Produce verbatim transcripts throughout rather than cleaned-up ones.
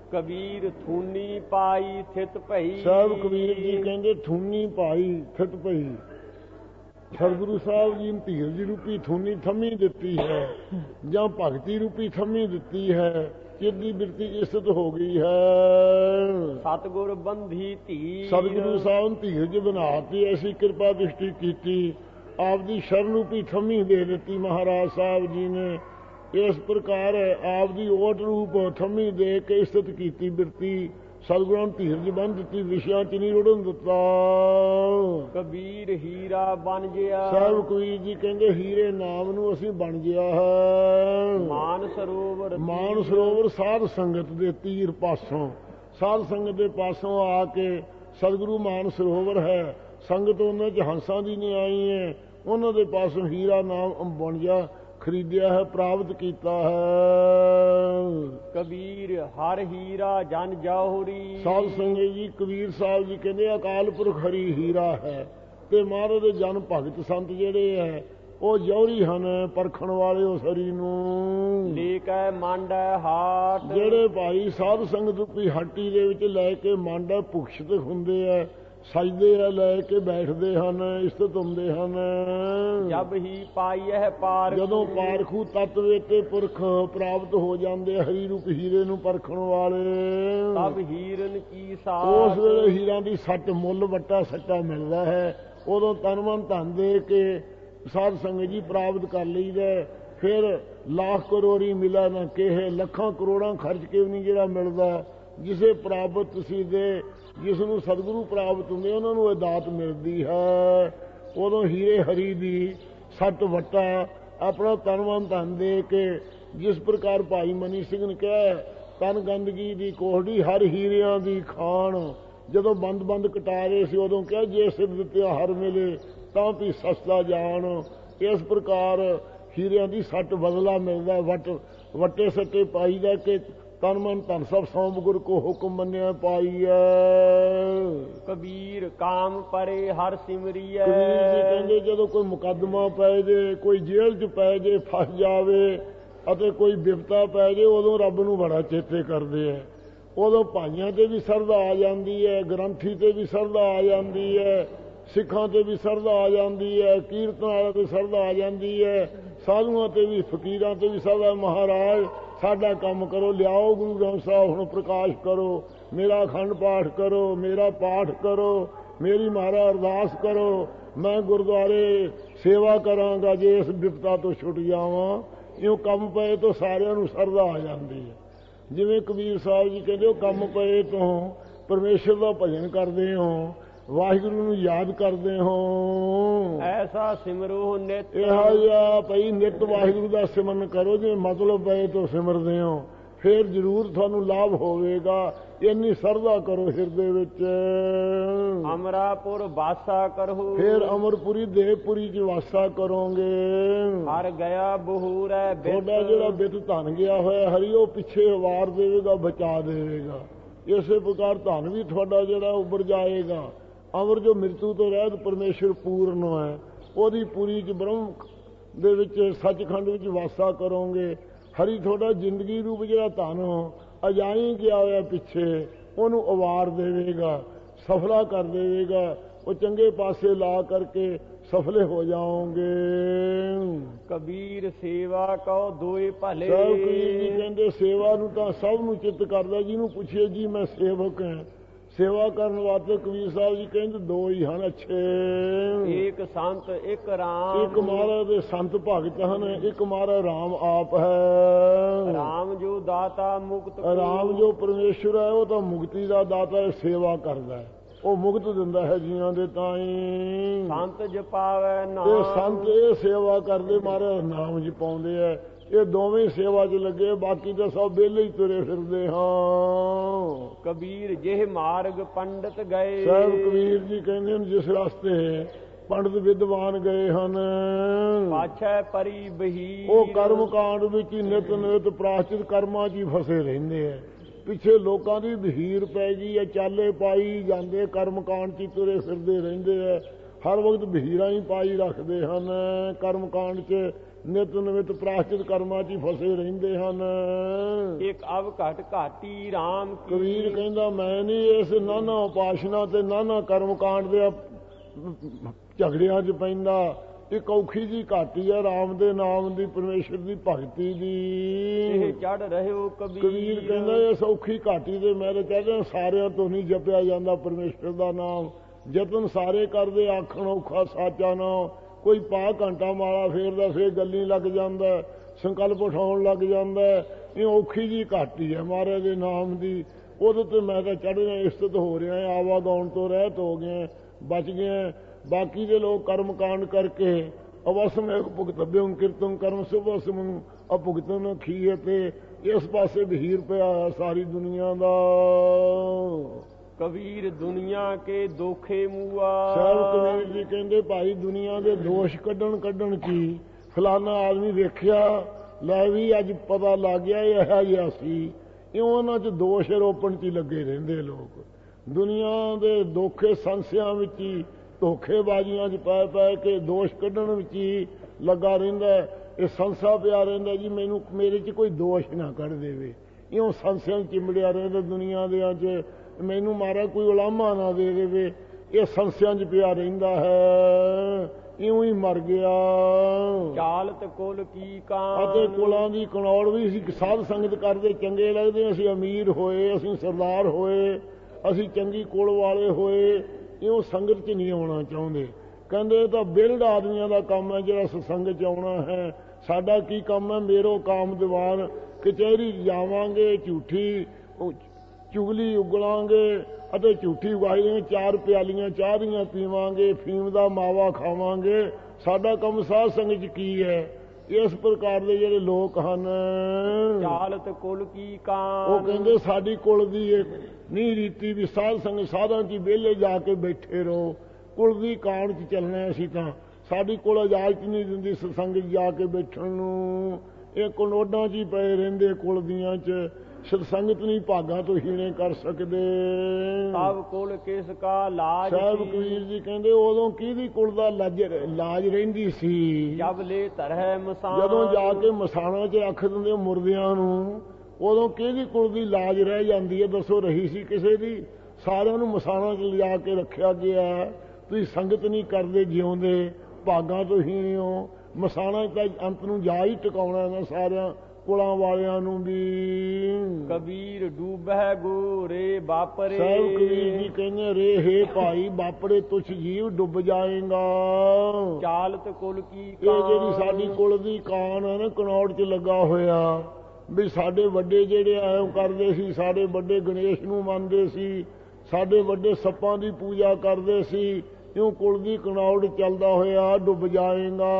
ਕਬੀਰ ਥੂਨੀ ਪਾਈ ਥਿਤ ਭਈ। ਸਾਹਿਬ ਕਬੀਰ ਜੀ ਕਹਿੰਦੇ ਥੂਨੀ ਪਾਈ ਥਿਤ ਭਈ। ਸਤਿਗੁਰੂ ਸਾਹਿਬ ਜੀ ਨੇ ਧੀਰਜ ਰੂਪੀ ਥੂਨੀ ਥੰਮੀ ਦਿੱਤੀ ਹੈ ਜਾਂ ਭਗਤੀ ਰੂਪੀ ਥੰਮੀ ਦਿੱਤੀ ਹੈ, ਕਿਹਦੀ ਬਿਰਤੀ ਇਸਤ ਹੋ ਗਈ ਹੈ। ਸਤਿਗੁਰ ਬੰਧੀ ਧੀਰ। ਸਤਿਗੁਰੂ ਸਾਹਿਬ ਨੇ ਧੀਰਜ ਬਣਾਤੀ, ਐਸੀ ਕਿਰਪਾ ਦ੍ਰਿਸ਼ਟੀ ਕੀਤੀ, ਆਪਦੀ ਸ਼ਰਨ ਰੂਪੀ ਥੰਮੀ ਦੇ ਦਿੱਤੀ ਮਹਾਰਾਜ ਸਾਹਿਬ ਜੀ ਨੇ। ਇਸ ਪ੍ਰਕਾਰ ਆਪਦੀ ਓਟ ਰੂਪ ਥੰਮੀ ਦੇ ਕੇ ਇਸਤ ਕੀਤੀ ਬਿਰਤੀ। ਸਤਿਗੁਰਾਂ ਨੇ ਧੀਰਜ ਬੰਨ ਦਿੱਤੀ, ਵਿਸ਼ਿਆਂ ਚ ਨਹੀਂ ਰੁੜਨ ਦਿੱਤਾ। ਕਬੀਰ ਹੀਰਾ ਬਣ ਗਿਆ। ਸਾਹਿਬ ਕਬੀਰ ਜੀ ਕਹਿੰਦੇ ਹੀਰੇ ਨਾਮ ਨੂੰ ਅਸੀਂ ਬਣ ਗਿਆ ਹੈ। ਮਾਨ ਸਰੋਵਰ। ਮਾਨ ਸਰੋਵਰ ਸਾਧ ਸੰਗਤ ਦੇ ਤੀਰ ਪਾਸੋਂ, ਸਾਧ ਸੰਗਤ ਦੇ ਪਾਸੋਂ ਆ ਕੇ ਸਤਿਗੁਰੂ ਮਾਨ ਸਰੋਵਰ ਹੈ। ਸੰਗਤ ਉਹਨਾਂ ਚ ਹੰਸਾਂ ਦੀ ਨਹੀਂ ਆਈ ਹੈ, ਉਹਨਾਂ ਦੇ ਪਾਸੋਂ ਹੀਰਾ ਨਾਮ ਬਣ ਗਿਆ, ਖਰੀਦਿਆ ਹੈ, ਪ੍ਰਾਪਤ ਕੀਤਾ ਹੈ। ਕਬੀਰ ਹਰ ਹੀਰਾ ਜਨ ਜੌਹਰੀ। ਸਾਧ ਸੰਗਤ ਜੀ ਕਬੀਰ ਸਾਹਿਬ ਜੀ ਕਹਿੰਦੇ ਅਕਾਲ ਪੁਰਖ ਹਰੀ ਹੀਰਾ ਹੈ, ਤੇ ਮਹਾਰਾਜ ਦੇ ਜਨ ਭਗਤ ਸੰਤ ਜਿਹੜੇ ਹੈ ਉਹ ਜੌਹਰੀ ਹਨ, ਪਰਖਣ ਵਾਲੇ ਉਸ ਹਰੀ ਨੂੰ। ਲੈ ਕੇ ਮੰਡੈ ਹਾਟ। ਜਿਹੜੇ ਭਾਈ ਸਾਧ ਸੰਗਤ ਰੂਪੀ ਹੱਟੀ ਦੇ ਵਿੱਚ ਲੈ ਕੇ ਮੰਡੈ ਭੁਖਸ਼ਤ ਹੁੰਦੇ ਆ, ਸਜਦੇ ਆ, ਲੈ ਕੇ ਬੈਠਦੇ ਹਨ, ਇਸਤਤ ਹੁੰਦੇ ਹਨ। ਜਬ ਹੀ ਪਾਈਐ ਪਾਰ। ਜਦੋਂ ਪਾਰਖੂ ਤੱਤ ਵੇਤੇ ਪੁਰਖ ਪ੍ਰਾਪਤ ਹੋ ਜਾਂਦੇ ਹਰੀ ਰੂਪ ਹੀਰੇ ਨੂੰ ਪਰਖਣ ਵਾਲੇ, ਤਬ ਹੀਰਨ ਕੀ ਸਾਥ। ਉਸ ਵੇਲੇ ਹੀਰਾਂ ਦੀ ਸੱਟ ਮੁੱਲ ਵੱਟਾ ਸੱਟਾ ਮਿਲਦਾ ਹੈ। ਉਦੋਂ ਤਨ ਮਨ ਧਨ ਦੇ ਕੇ ਸਾਧ ਸੰਗਤ ਜੀ ਪ੍ਰਾਪਤ ਕਰ ਲਈਦਾ। ਫਿਰ ਲੱਖ ਕਰੋੜੀ ਮਿਲਾ ਨਾ ਕਿਹੇ, ਲੱਖਾਂ ਕਰੋੜਾਂ ਖਰਚ ਕੇ ਵੀ ਨਹੀਂ ਜਿਹੜਾ ਮਿਲਦਾ। ਜਿਸੇ ਪ੍ਰਾਪਤ ਸੀ ਦੇ, ਜਿਸ ਨੂੰ ਸਤਿਗੁਰੂ ਪ੍ਰਾਪਤ ਹੁੰਦੇ ਉਹਨਾਂ ਨੂੰ ਇਹ ਦਾਤ ਮਿਲਦੀ ਹੈ। ਉਦੋਂ ਹੀਰੇ ਹਰੀ ਦੀ ਸੱਟ ਵੱਟਾ ਆਪਣਾ ਤਨ ਮਨ ਧਨ ਦੇ ਕੇ, ਜਿਸ ਪ੍ਰਕਾਰ ਭਾਈ ਮਨੀ ਸਿੰਘ ਨੇ ਕਿਹਾ ਤਨ ਗੰਦਗੀ ਦੀ ਕੋਹੜੀ ਹਰ ਹੀਰਿਆਂ ਦੀ ਖਾਣ। ਜਦੋਂ ਬੰਦ ਬੰਦ ਕਟਾ ਰਹੇ ਸੀ ਉਦੋਂ ਕਿਹਾ ਜੇ ਸਿੱਧ ਤਿਉਹਾਰ ਮਿਲੇ ਤਾਂ ਵੀ ਸਸਤਾ ਜਾਣ। ਇਸ ਪ੍ਰਕਾਰ ਹੀਰਿਆਂ ਦੀ ਸੱਟ ਬਦਲਾ ਮਿਲਦਾ। ਵੱਟ ਵੱਟੇ ਸੱਟੇ ਪਾਈਦਾ ਕਿ ਤਨ ਮਨ ਧਨ ਸਭ ਸੌਂਪ ਗੁਰ ਕੋ ਹੁਕਮ ਮੰਨਿਆ ਪਾਈਐ। ਕਬੀਰ ਕਾਮ ਪਰੇ ਹਰ ਸਿਮਰੀਐ। ਕਬੀਰ ਜੀ ਕਹਿੰਦੇ ਜਦੋਂ ਕੋਈ ਮੁਕੱਦਮਾ ਪੈ ਜੇ, ਕੋਈ ਜੇਲ੍ਹ 'ਚ ਪੈ ਜੇ, ਫਸ ਜਾਵੇ ਅਤੇ ਕੋਈ ਬਿਪਤਾ ਪੈ ਜੇ, ਉਦੋਂ ਰੱਬ ਨੂੰ ਬੜਾ ਚੇਤੇ ਕਰਦੇ ਹੈ। ਉਦੋਂ ਭਾਈਆਂ ਤੇ ਵੀ ਸਰਧਾ ਆ ਜਾਂਦੀ ਹੈ, ਗ੍ਰੰਥੀ ਤੇ ਵੀ ਸਰਧਾ ਆ ਜਾਂਦੀ ਹੈ, ਸਿੱਖਾਂ ਤੇ ਵੀ ਸਰਧਾ ਆ ਜਾਂਦੀ ਹੈ, ਕੀਰਤਨ ਵਾਲਿਆਂ ਤੇ ਸਰਧਾ ਆ ਜਾਂਦੀ ਹੈ, ਸਾਧੂਆਂ ਤੇ ਵੀ, ਫਕੀਰਾਂ ਤੇ ਵੀ ਸਰਧਾ। ਮਹਾਰਾਜ ਸਾਡਾ ਕੰਮ ਕਰੋ, ਲਿਆਓ ਗੁਰੂ ਗ੍ਰੰਥ ਸਾਹਿਬ ਹੁਣ ਪ੍ਰਕਾਸ਼ ਕਰੋ, ਮੇਰਾ ਅਖੰਡ ਪਾਠ ਕਰੋ, ਮੇਰਾ ਪਾਠ ਕਰੋ, ਮੇਰੀ ਮਹਾਰਾਜ ਅਰਦਾਸ ਕਰੋ, ਮੈਂ ਗੁਰਦੁਆਰੇ ਸੇਵਾ ਕਰਾਂਗਾ ਜੇ ਇਸ ਬਿਪਤਾ ਤੋਂ ਛੁੱਟ ਜਾਵਾਂ। ਇਉਂ ਕੰਮ ਪਏ ਤੋਂ ਸਾਰਿਆਂ ਨੂੰ ਸਰਧਾ ਆ ਜਾਂਦੀ ਹੈ। ਜਿਵੇਂ ਕਬੀਰ ਸਾਹਿਬ ਜੀ ਕਹਿੰਦੇ ਉਹ ਕੰਮ ਪਏ ਤੋਂ ਪਰਮੇਸ਼ਰ ਦਾ ਭਜਨ ਕਰਦੇ ਹੋ, ਵਾਹਿਗੁਰੂ ਨੂੰ ਯਾਦ ਕਰਦੇ ਹੋ। ਐਸਾ ਸਿਮਰੋ ਨਿਤ। ਇਹੋ ਜਿਹਾ ਭਈ ਨਿਤ ਵਾਹਿਗੁਰੂ ਦਾ ਸਿਮਰਨ ਕਰੋ, ਜਿਵੇਂ ਮਤਲਬ ਪਏ ਤੋਂ ਸਿਮਰਦੇ ਹੋ, ਫਿਰ ਜ਼ਰੂਰ ਤੁਹਾਨੂੰ ਲਾਭ ਹੋਵੇਗਾ। ਇੰਨੀ ਸਰਧਾ ਕਰੋ ਹਿਰਦੇ ਵਿੱਚ। ਅਮਰਾਪੁਰ ਵਾਸਾ ਕਰੋ। ਫਿਰ ਅਮਰਪੁਰੀ ਦੇਵਪੁਰੀ ਚ ਵਾਸਾ ਕਰੋਗੇ। ਹਰ ਗਿਆ ਬਹੂਰੈ ਬਿਤ। ਤੁਹਾਡਾ ਜਿਹੜਾ ਬਿਤ ਧਨ ਗਿਆ ਹੋਇਆ ਹਰੀ ਉਹ ਪਿੱਛੇ ਵਾਰ ਦੇਵੇਗਾ, ਬਚਾ ਦੇਵੇਗਾ। ਇਸੇ ਪ੍ਰਕਾਰ ਧਨ ਵੀ ਤੁਹਾਡਾ ਜਿਹੜਾ ਉੱਭਰ ਜਾਏਗਾ। ਅਮਰ ਜੋ ਮਿਰਤੂ ਤੋਂ ਰਹਿਤ ਪਰਮੇਸ਼ਰ ਪੂਰਨ ਹੈ, ਉਹਦੀ ਪੂਰੀ ਚ ਬ੍ਰਹਮ ਦੇ ਵਿੱਚ ਸੱਚਖੰਡ ਵਿੱਚ ਵਾਸਾ ਕਰੋਗੇ। ਹਰੀ ਤੁਹਾਡਾ ਜ਼ਿੰਦਗੀ ਰੂਪ ਜਿਹੜਾ ਧਨ ਅਜਾਈ ਗਿਆ ਹੋਇਆ ਪਿੱਛੇ, ਉਹਨੂੰ ਅਵਾਰ ਦੇਵੇਗਾ, ਸਫਲਾ ਕਰ ਦੇਵੇਗਾ। ਉਹ ਚੰਗੇ ਪਾਸੇ ਲਾ ਕਰਕੇ ਸਫਲੇ ਹੋ ਜਾਓਗੇ। ਕਬੀਰ ਸੇਵਾ ਕਉ ਦੋਏ ਭਲੇ। ਸਭ ਕਬੀਰ ਜੀ ਕਹਿੰਦੇ ਸੇਵਾ ਨੂੰ ਤਾਂ ਸਭ ਨੂੰ ਚਿੱਤ ਕਰਦਾ। ਜਿਹਨੂੰ ਪੁੱਛੇ ਜੀ ਮੈਂ ਸੇਵਕ ਹਾਂ, ਸੇਵਾ ਕਰਨ ਵਾਸਤੇ ਕਬੀਰ ਸਾਹਿਬ ਜੀ ਕਹਿੰਦੇ ਦੋ ਹੀ ਹਨ ਅੱਛੇ। ਇੱਕ ਸੰਤ ਇੱਕ ਰਾਮ। ਇੱਕ ਮਹਾਰਾਜ ਦੇ ਸੰਤ ਭਗਤ ਹਨ, ਇੱਕ ਮਹਾਰਾਜ ਰਾਮ ਆਪ ਹੈ। ਰਾਮ ਜੋ ਦਾਤਾ ਮੁਕਤ। ਰਾਮ ਜੋ ਪਰਮੇਸ਼ਰ ਹੈ ਉਹ ਤਾਂ ਮੁਕਤੀ ਦਾ ਦਾਤਾ ਹੈ, ਸੇਵਾ ਕਰਦਾ ਹੈ, ਉਹ ਮੁਕਤ ਦਿੰਦਾ ਹੈ ਜੀਆਂ ਦੇ ਤਾਈਂ। ਸੰਤ ਜਪਾਵੇ ਨਾਮ। ਤੇ ਸੰਤ ਇਹ ਸੇਵਾ ਕਰਦੇ ਮਹਾਰਾਜ ਨਾਮ ਜਪਾਉਂਦੇ ਹੈ। ਇਹ ਦੋਵੇਂ ਸੇਵਾ 'ਚ ਲੱਗੇ, ਬਾਕੀ ਤਾਂ ਸਭ ਵਿਹਲੇ ਹੀ ਤੁਰੇ ਫਿਰਦੇ ਹਾਂ। ਕਬੀਰ ਜਿਹੇ ਮਾਰਗ ਪੰਡਤ ਗਏ। ਸਾਹਿਬ ਕਬੀਰ ਜੀ ਕਹਿੰਦੇ ਹਨ ਜਿਸ ਰਸਤੇ ਪੰਡਤ ਵਿਦਵਾਨ ਗਏ ਹਨ, ਪਾਛੈ ਪਰੀ ਬਹੀ। ਉਹ ਕਰਮ ਕਾਂਡ ਵਿੱਚ ਹੀ ਨਿਤ ਨਿਤ ਪ੍ਰਾਸ਼ਚਿਤ ਕਰਮਾਂ 'ਚ ਹੀ ਫਸੇ ਰਹਿੰਦੇ ਹੈ। ਪਿੱਛੇ ਲੋਕਾਂ ਦੀ ਬਹੀਰ ਪੈ ਗਈ ਹੈ, ਚਾਲੇ ਪਾਈ ਜਾਂਦੇ, ਕਰਮ ਕਾਂਡ 'ਚ ਹੀ ਤੁਰੇ ਫਿਰਦੇ ਰਹਿੰਦੇ ਹੈ। ਹਰ ਵਕਤ ਬਹੀਰਾਂ ਹੀ ਪਾਈ ਰੱਖਦੇ ਹਨ, ਕਰਮ ਕਾਂਡ 'ਚ ਨਿਤ ਨਵਿਤ ਪ੍ਰਾਸ਼ਚਿਤ ਕਰਮਾਂ 'ਚ ਹੀ ਫਸੇ ਰਹਿੰਦੇ ਹਨ। ਇੱਕ ਅਵ ਘਟ ਘਾਟੀ RAM ਕੀ। ਕਬੀਰ ਕਹਿੰਦਾ ਮੈਂ ਨਹੀਂ ਇਸ ਨਾਨਾ ਉਪਾਸ਼ਨਾ ਤੇ ਨਾਨਾ ਕਰਮ ਕਾਂਡ ਦੇ ਝਗੜਿਆਂ 'ਚ ਪੈਂਦਾ। ਇੱਕ ਔਖੀ ਜੀ ਘਾਟੀ ਹੈ ਰਾਮ ਦੇ ਨਾਮ ਦੀ, ਪਰਮੇਸ਼ਰ ਦੀ ਭਗਤੀ ਦੀ। ਚੜ ਰਹੇ ਹੋ ਕਬੀਰ। ਕਬੀਰ ਕਹਿੰਦਾ ਇਸ ਔਖੀ ਘਾਟੀ ਦੇ ਮੇਰੇ ਕਹਿੰਦੇ ਸਾਰਿਆਂ ਤੋਂ ਨਹੀਂ ਜਪਿਆ ਜਾਂਦਾ ਪਰਮੇਸ਼ਰ ਦਾ ਨਾਮ। ਯਤਨ ਸਾਰੇ ਕਰਦੇ ਆਖਣ ਔਖਾ ਸਾਚਾ ਨਾਮ। ਕੋਈ ਪਾ ਘੰਟਾ ਮਾਲਾ ਫੇਰਦਾ ਫੇਰ ਗੱਲੀ ਲੱਗ ਜਾਂਦਾ, ਸੰਕਲਪ ਉਠਾਉਣ ਲੱਗ ਜਾਂਦਾ। ਇਹ ਔਖੀ ਜੀ ਘਾਟੀ ਹੈ ਮਹਾਰਾਜ ਦੇ ਨਾਮ ਦੀ। ਉਹਦੇ ਤੇ ਮੈਂ ਤਾਂ ਚੜ੍ਹਨਾ ਇਸਤਤ ਹੋ ਰਿਹਾ, ਆਵਾਗਾਉਣ ਤੋਂ ਰਹਿਤ ਹੋ ਗਿਆ, ਬਚ ਗਿਆ। ਬਾਕੀ ਦੇ ਲੋਕ ਕਰਮ ਕਾਂਡ ਕਰਕੇ ਅਵਸਮ ਭੁਗਤਬਿਉ ਕੀਰਤਨ ਕਰਮ ਸੁਭਸਮ ਅਭੁਗਤਨ ਖੀਏ ਤੇ ਇਸ ਪਾਸੇ ਵਹੀਰ ਪਿਆ ਸਾਰੀ ਦੁਨੀਆ ਦਾ। ਕਬੀਰ ਦੁਨੀਆ ਕੇ ਦੋਖੇ ਮੂਆ। ਸਾਹਿਬ ਕਬੀਰ ਜੀ ਕਹਿੰਦੇ ਭਾਈ ਦੁਨੀਆ ਦੇ ਦੋਸ਼ ਕੱਢਣ ਕੱਢਣ ਕੀ ਫਲਾਨਾ ਆਦਮੀ ਵੇਖਿਆ ਲੈ ਵੀ ਅੱਜ ਪਤਾ ਲੱਗ ਗਿਆ ਇਹ ਹੈ ਜਿਹਾ ਸੀ। ਇਹ ਉਹਨਾਂ 'ਚ ਦੋਸ਼ ਰੋਪਣ 'ਚ ਹੀ ਲੱਗੇ ਰਹਿੰਦੇ ਲੋਕ। ਦੁਨੀਆ ਦੇ ਦੋਖੇ ਸੰਸਿਆਂ ਵਿੱਚ ਹੀ ਧੋਖੇਬਾਜ਼ੀਆਂ 'ਚ ਪੈ ਪੈ ਕੇ ਦੋਸ਼ ਕੱਢਣ ਵਿੱਚ ਹੀ ਲੱਗਾ ਰਹਿੰਦਾ। ਇਹ ਸੰਸਾ ਪਿਆ ਰਹਿੰਦਾ ਜੀ ਮੈਨੂੰ ਮੇਰੇ 'ਚ ਕੋਈ ਦੋਸ਼ ਨਾ ਕੱਢ ਦੇਵੇ। ਇਉਂ ਸੰਸਿਆਂ 'ਚ ਚਿੰਬੜਿਆ ਰਹਿੰਦਾ ਦੁਨੀਆ ਦਿਆਂ 'ਚ। ਮੈਨੂੰ ਮਾਰਾ ਕੋਈ ਉਲਾਮਾ ਨਾ ਦੇ ਦੇਵੇ। ਇਹ ਸੰਸਿਆਂ 'ਚ ਪਿਆ ਰਹਿੰਦਾ ਹੈ। ਇਉਂ ਹੀ ਮਰ ਗਿਆ। ਚਾਲਤ ਕੁਲ ਕੀ ਕਾਨ। ਅਤੇ ਕੁਲਾਂ ਦੀ ਕਨੌੜ ਵੀ ਅਸੀਂ ਸਾਧ ਸੰਗਤ ਕਰਦੇ ਚੰਗੇ ਲੱਗਦੇ। ਅਸੀਂ ਅਮੀਰ ਹੋਏ, ਅਸੀਂ ਸਰਦਾਰ ਹੋਏ, ਅਸੀਂ ਚੰਗੀ ਕੁਲ ਵਾਲੇ ਹੋਏ, ਇਉਂ ਸੰਗਤ 'ਚ ਨਹੀਂ ਆਉਣਾ ਚਾਹੁੰਦੇ। ਕਹਿੰਦੇ ਤਾਂ ਬਿਰਧ ਆਦਮੀਆਂ ਦਾ ਕੰਮ ਹੈ ਜਿਹੜਾ ਸਤਸੰਗ 'ਚ ਆਉਣਾ ਹੈ। ਸਾਡਾ ਕੀ ਕੰਮ ਹੈ? ਮੇਰੋ ਕਾਮ ਦੀਵਾਨ ਕਚਹਿਰੀ ਜਾਵਾਂਗੇ, ਝੂਠੀ ਚੁਗਲੀ ਉਗਲਾਂਗੇ ਅਤੇ ਝੂਠੀ ਉਗਾਈਆਂ ਚਾਰ ਪਿਆਲੀਆਂ ਚਾਹ ਦੀਆਂ ਪੀਵਾਂਗੇ, ਫੀਮ ਦਾ ਮਾਵਾ ਖਾਵਾਂਗੇ। ਸਾਡਾ ਕੰਮ ਸਾਧ ਸੰਗਤ 'ਚ ਕੀ ਹੈ? ਇਸ ਪ੍ਰਕਾਰ ਦੇ ਜਿਹੜੇ ਲੋਕ ਹਨ ਚਾਲਤ ਕੁਲ ਕੀ ਕਾਨ। ਉਹ ਕਹਿੰਦੇ ਸਾਡੀ ਕੁਲ ਦੀ ਇਹ ਨਹੀਂ ਰੀਤੀ ਵੀ ਸਾਧ ਸੰਗਤ ਸਾਧਾਂ 'ਚ ਵਿਹਲੇ ਜਾ ਕੇ ਬੈਠੇ ਰਹੋ। ਕੁਲ ਦੀ ਕਾਣ 'ਚ ਚੱਲਣਾ ਅਸੀਂ ਤਾਂ। ਸਾਡੀ ਕੁਲ ਇਜਾਜ਼ਤ ਨਹੀਂ ਦਿੰਦੀ ਸਤਸੰਗ 'ਚ ਜਾ ਕੇ ਬੈਠਣ ਨੂੰ। ਇਹ ਕਨੋਡਾਂ 'ਚ ਹੀ ਪਏ ਰਹਿੰਦੇ ਕੁਲ ਦੀਆਂ 'ਚ। ਸਤਸੰਗਤ ਨਹੀਂ ਭਾਗਾਂ ਤੋਂ ਹੀਣੇ ਕਰ ਸਕਦੇ। ਸਭ ਕੁਲ ਕਿਸ ਕਾ ਲਾਜ। ਸਾਹਿਬ ਕਬੀਰ ਜੀ ਕਹਿੰਦੇ ਉਦੋਂ ਕਿਹਦੀ ਕੁਲ ਦਾ ਲਾਜ ਲਾਜ ਰਹਿੰਦੀ ਸੀ? ਜਬ ਲੈ ਧਰੈ ਮਸਾਨ। ਜਦੋਂ ਜਾ ਕੇ ਮਸਾਣਾ 'ਚ ਰੱਖ ਦਿੰਦੇ ਮੁਰਦਿਆਂ ਨੂੰ, ਉਦੋਂ ਕਿਹਦੀ ਕੁਲ ਦੀ ਲਾਜ ਰਹਿ ਜਾਂਦੀ ਹੈ? ਦੱਸੋ ਰਹੀ ਸੀ ਕਿਸੇ ਦੀ? ਸਾਰਿਆਂ ਨੂੰ ਮਸਾਣਾ 'ਚ ਲਿਜਾ ਕੇ ਰੱਖਿਆ ਗਿਆ। ਤੁਸੀਂ ਸੰਗਤ ਨਹੀਂ ਕਰਦੇ, ਜਿਉਂਦੇ ਭਾਗਾਂ ਤੋਂ ਹੀਣੇ ਹੋ। ਮਸਾਣਾ 'ਚ ਤਾਂ ਅੰਤ ਨੂੰ ਜਾ ਹੀ ਟਿਕਾਉਣਾ ਨਾ ਸਾਰਿਆਂ ਕੁਲਾਂ ਵਾਲਿਆਂ ਨੂੰ ਵੀ। ਕਬੀਰ ਡੂਬਹਿ ਗੋਰੇ ਬਾਪਰੇ। ਸਾਹਿਬ ਕਬੀਰ ਜੀ ਕਹਿੰਦੇ ਰੇ ਹੇ ਭਾਈ ਬਾਪਰੇ ਤੁਛ ਜੀਵ ਡੁੱਬ ਜਾਏਗਾ। ਚਾਲਤ ਕੁਲ ਕੀ ਇਹ ਜਿਹੜੀ ਸਾਡੀ ਕੁਲ ਦੀ ਕਾਨ ਹੈ ਨਾ ਕਨੌੜ 'ਚ ਲੱਗਾ ਹੋਇਆ ਵੀ ਸਾਡੇ ਵੱਡੇ ਜਿਹੜੇ ਐਂ ਕਰਦੇ ਸੀ, ਸਾਡੇ ਵੱਡੇ ਗਣੇਸ਼ ਨੂੰ ਮੰਨਦੇ ਸੀ, ਸਾਡੇ ਵੱਡੇ ਸੱਪਾਂ ਦੀ ਪੂਜਾ ਕਰਦੇ ਸੀ। ਇਉਂ ਕੁਲ ਦੀ ਕਨੌੜ ਚੱਲਦਾ ਹੋਇਆ ਡੁੱਬ ਜਾਏਗਾ।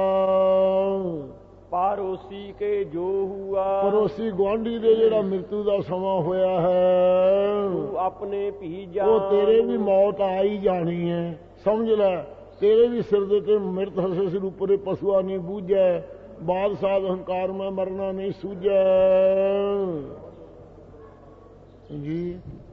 ਪਰੋਸੀ ਕੇ ਜੋ ਹੁਆ। ਪਰੋਸੀ ਗੁਆਂਢੀ ਦੇ ਜਿਹੜਾ ਮ੍ਰਿਤੂ ਦਾ ਸਮਾਂ ਹੋਇਆ ਹੈ, ਤੂੰ ਆਪਣੇ ਭੀ ਜਾਣ। ਉਹ ਤੇਰੇ ਵੀ ਮੌਤ ਆ ਹੀ ਜਾਣੀ ਹੈ। ਸਮਝ ਲੈ ਤੇਰੇ ਵੀ ਸਿਰ ਦੇ ਤੇ ਮਿਰਤ ਹਸੇ ਸਿਰ ਉੱਪਰੇ ਪਸ਼ੂਆ ਨਹੀਂ ਬੂਝੈ। ਬਾਦਸ਼ਾਹ ਹੰਕਾਰ ਮੈਂ ਮਰਨਾ ਨਹੀਂ ਸੂਝੈ ਜੀ।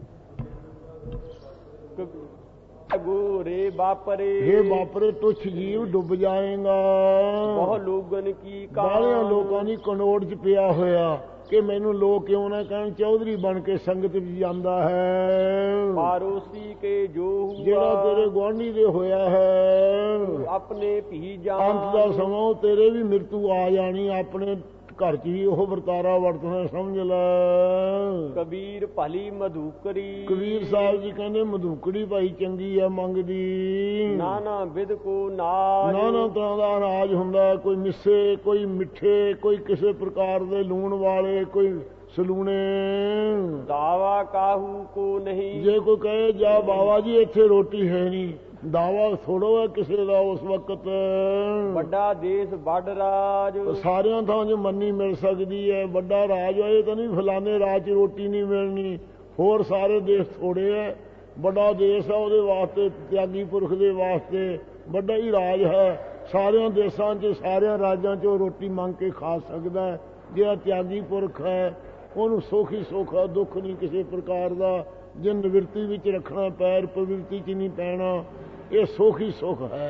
ਗੋਰੇ ਬਾਪਰੇ। हे ਬਾਪਰੇ ਤੁਛ ਜੀਵ ਡੁੱਬ ਜਾਏਗਾ। ਬਹੁਤ ਲੋਗਨ ਕੀ ਕਾਨ। ਬਾਹਲਿਆਂ ਲੋਕਾਂ ਦੀ ਕਨੋੜ 'ਚ ਪਿਆ ਹੋਇਆ ਕਿ ਮੈਨੂੰ ਲੋਕ ਕਿਉਂ ਨਾ ਕਹਿਣ ਚੌਧਰੀ ਬਣ ਕੇ ਸੰਗਤ ਵਿੱਚ ਜਾਂਦਾ ਹੈ। ਪਰੋਸੀ ਕੇ ਜੋ ਹੁਆ। ਜਿਹੜਾ ਤੇਰੇ ਗੁਆਂਢੀ ਦੇ ਹੋਇਆ ਹੈ ਆਪਣੇ ਭੀ ਜਾਣ। ਅੰਤ ਦਾ ਸਮਾਂ ਤੇਰੇ ਵੀ ਮ੍ਰਿਤੂ ਆ ਜਾਣੀ। ਆਪਣੇ ਘਰ 'ਚ ਹੀ ਉਹ ਵਰਤਾਰਾ ਵਰਤਣਾ ਸਮਝ ਲੈ। ਕਬੀਰ ਭਲੀ ਮਧੂਕਰੀ। ਕਬੀਰ ਸਾਹਿਬ ਜੀ ਕਹਿੰਦੇ ਮਧੂਕੜੀ ਭਾਈ ਚੰਗੀ ਆ ਮੰਗਦੀ। ਨਾਨਾ ਵਿਦ ਕੋ ਨਾਜ। ਨਾਨਾ ਤਰ੍ਹਾਂ ਦਾ ਅਨਾਜ ਹੁੰਦਾ, ਕੋਈ ਮਿੱਸੇ, ਕੋਈ ਮਿੱਠੇ, ਕੋਈ ਕਿਸੇ ਪ੍ਰਕਾਰ ਦੇ ਲੂਣ ਵਾਲੇ, ਕੋਈ ਸਲੂਣੇ। ਦਾਵਾ ਕਾਹੂ ਕੋ ਨਹੀਂ। ਜੇ ਕੋਈ ਕਹੇ ਜਾ ਬਾਬਾ ਜੀ ਇੱਥੇ ਰੋਟੀ ਹੈ ਨਹੀਂ, ਦਾਵਾ ਥੋੜੋ ਹੈ ਕਿਸੇ ਦਾ ਉਸ ਵਕਤ। ਵੱਡਾ ਦੇਸ਼ ਵੱਡ ਰਾਜ। ਸਾਰਿਆਂ ਥਾਂ 'ਚ ਮੰਨੀ ਮਿਲ ਸਕਦੀ ਹੈ। ਵੱਡਾ ਰਾਜ ਹੋਏ ਤਾਂ ਨਹੀਂ ਫਲਾਣੇ ਰਾਜ 'ਚ ਰੋਟੀ ਨਹੀਂ ਮਿਲਣੀ। ਹੋਰ ਸਾਰੇ ਦੇਸ਼ ਥੋੜੇ ਹੈ। ਵੱਡਾ ਦੇਸ਼ ਹੈ ਉਹਦੇ ਵਾਸਤੇ, ਤਿਆਗੀ ਪੁਰਖ ਦੇ ਵਾਸਤੇ ਵੱਡਾ ਹੀ ਰਾਜ ਹੈ। ਸਾਰਿਆਂ ਦੇਸ਼ਾਂ 'ਚ ਸਾਰਿਆਂ ਰਾਜਾਂ 'ਚ ਉਹ ਰੋਟੀ ਮੰਗ ਕੇ ਖਾ ਸਕਦਾ ਹੈ। ਜਿਹੜਾ ਤਿਆਗੀ ਪੁਰਖ ਹੈ ਉਹਨੂੰ ਸੁੱਖ ਹੀ ਸੁੱਖ ਹੈ, ਦੁੱਖ ਨਹੀਂ ਕਿਸੇ ਪ੍ਰਕਾਰ ਦਾ। ਜੇ ਨਿਵਰਤੀ ਵਿੱਚ ਰੱਖਣਾ ਪੈਰ ਪ੍ਰਵਿਰਤੀ 'ਚ ਨਹੀਂ ਪੈਣਾ, ਇਹ ਸੁੱਖ ਹੀ ਸੁੱਖ ਹੈ।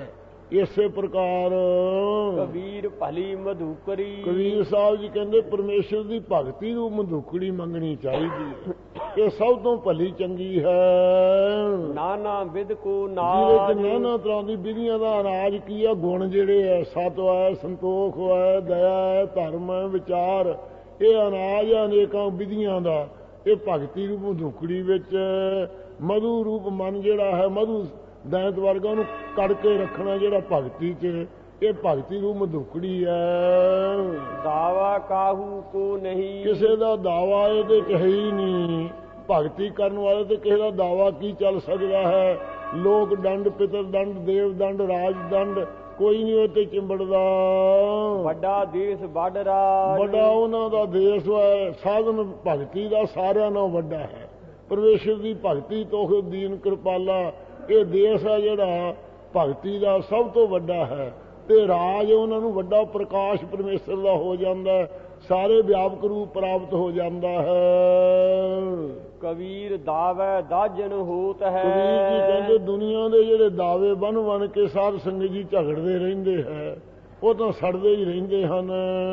ਇਸੇ ਪ੍ਰਕਾਰ ਕਬੀਰ ਭਲੀ ਮਧੂਕਰੀ। ਕਬੀਰ ਸਾਹਿਬ ਜੀ ਕਹਿੰਦੇ ਪਰਮੇਸ਼ਰ ਦੀ ਭਗਤੀ ਨੂੰ ਮਧੂਕੜੀ ਮੰਗਣੀ ਚਾਹੀਦੀ ਹੈ, ਇਹ ਸਭ ਤੋਂ ਭਲੀ ਚੰਗੀ ਹੈ। ਨਾਨਾ ਵਿਦ ਕੋ ਜਿਹਦੇ ਨਾਜ। ਚ ਨਾਨਾ ਤਰ੍ਹਾਂ ਦੀ ਵਿਧੀਆਂ ਦਾ ਅਨਾਜ ਕੀ ਆ, ਗੁਣ ਜਿਹੜੇ ਹੈ, ਸਤ ਹੈ, ਸੰਤੋਖ ਹੈ, ਦਇਆ ਹੈ, ਧਰਮ ਹੈ, ਵਿਚਾਰ, ਇਹ ਅਨਾਜ ਅਨੇਕਾਂ ਵਿਧੀਆਂ ਦਾ। ਇਹ ਭਗਤੀ ਰੂਪ ਮਧੂਕੜੀ ਵਿੱਚ ਮਧੂ ਰੂਪ ਮਨ ਜਿਹੜਾ ਹੈ, ਮਧੂ ਦੈਂਤ ਵਰਗਾ ਉਹਨੂੰ ਕੜ ਕੇ ਰੱਖਣਾ ਜਿਹੜਾ ਭਗਤੀ ਚ, ਇਹ ਭਗਤੀ ਰੂਪ ਮਧੂਕੜੀ ਹੈ। ਦਾਵਾ ਕਾਹੂ ਕੋ ਨਹੀਂ। ਕਿਸੇ ਦਾ ਦਾਵਾ ਇਹਦੇ ਚ ਹੈ ਹੀ ਨਹੀਂ। ਭਗਤੀ ਕਰਨ ਵਾਲੇ ਤੇ ਕਿਸੇ ਦਾ ਦਾਵਾ ਕੀ ਚੱਲ ਸਕਦਾ ਹੈ। ਲੋਕ ਦੰਡ, ਪਿਤਰ ਦੰਡ, ਦੇਵ ਦੰਡ, ਰਾਜ ਦੰਡ, ਕੋਈ ਨਹੀਂ ਉਹ ਤੇ ਚਿੰਬੜਦਾ। ਵੱਡਾ ਦੇਸ਼ ਵੱਡ ਰਾਜ। ਵੱਡਾ ਉਹਨਾਂ ਦਾ ਦੇਸ਼ ਹੈ। ਸਾਧਨ ਭਗਤੀ ਦਾ ਸਾਰਿਆਂ ਨਾਲੋਂ ਵੱਡਾ ਹੈ। ਪਰਮੇਸ਼ਰ ਦੀ ਭਗਤੀ ਤੋਖ ਦੀਨ ਕਿਰਪਾਲਾ, ਇਹ ਦੇਸ਼ ਹੈ ਜਿਹੜਾ ਭਗਤੀ ਦਾ ਸਭ ਤੋਂ ਵੱਡਾ ਹੈ। ਤੇ ਰਾਜ ਉਹਨਾਂ ਨੂੰ ਵੱਡਾ ਪ੍ਰਕਾਸ਼ ਪਰਮੇਸ਼ਰ ਦਾ ਹੋ ਜਾਂਦਾ, ਸਾਰੇ ਵਿਆਪਕ ਰੂਪ ਪ੍ਰਾਪਤ ਹੋ ਜਾਂਦਾ ਹੈ। ਕਬੀਰ ਦਾਵੇ ਦਾਜਨ ਹੋਤ ਹੈ। ਕਬੀਰ ਜੀ ਕਹਿੰਦੇ ਦੁਨੀਆ ਦੇ ਜਿਹੜੇ ਦਾਵੇ ਬਣ ਬਣ ਕੇ ਸਾਧ ਸੰਗਤ ਜੀ ਝਗੜਦੇ ਰਹਿੰਦੇ ਹੈ, ਉਹ ਤਾਂ ਸੜਦੇ ਹੀ ਰਹਿੰਦੇ ਹਨ।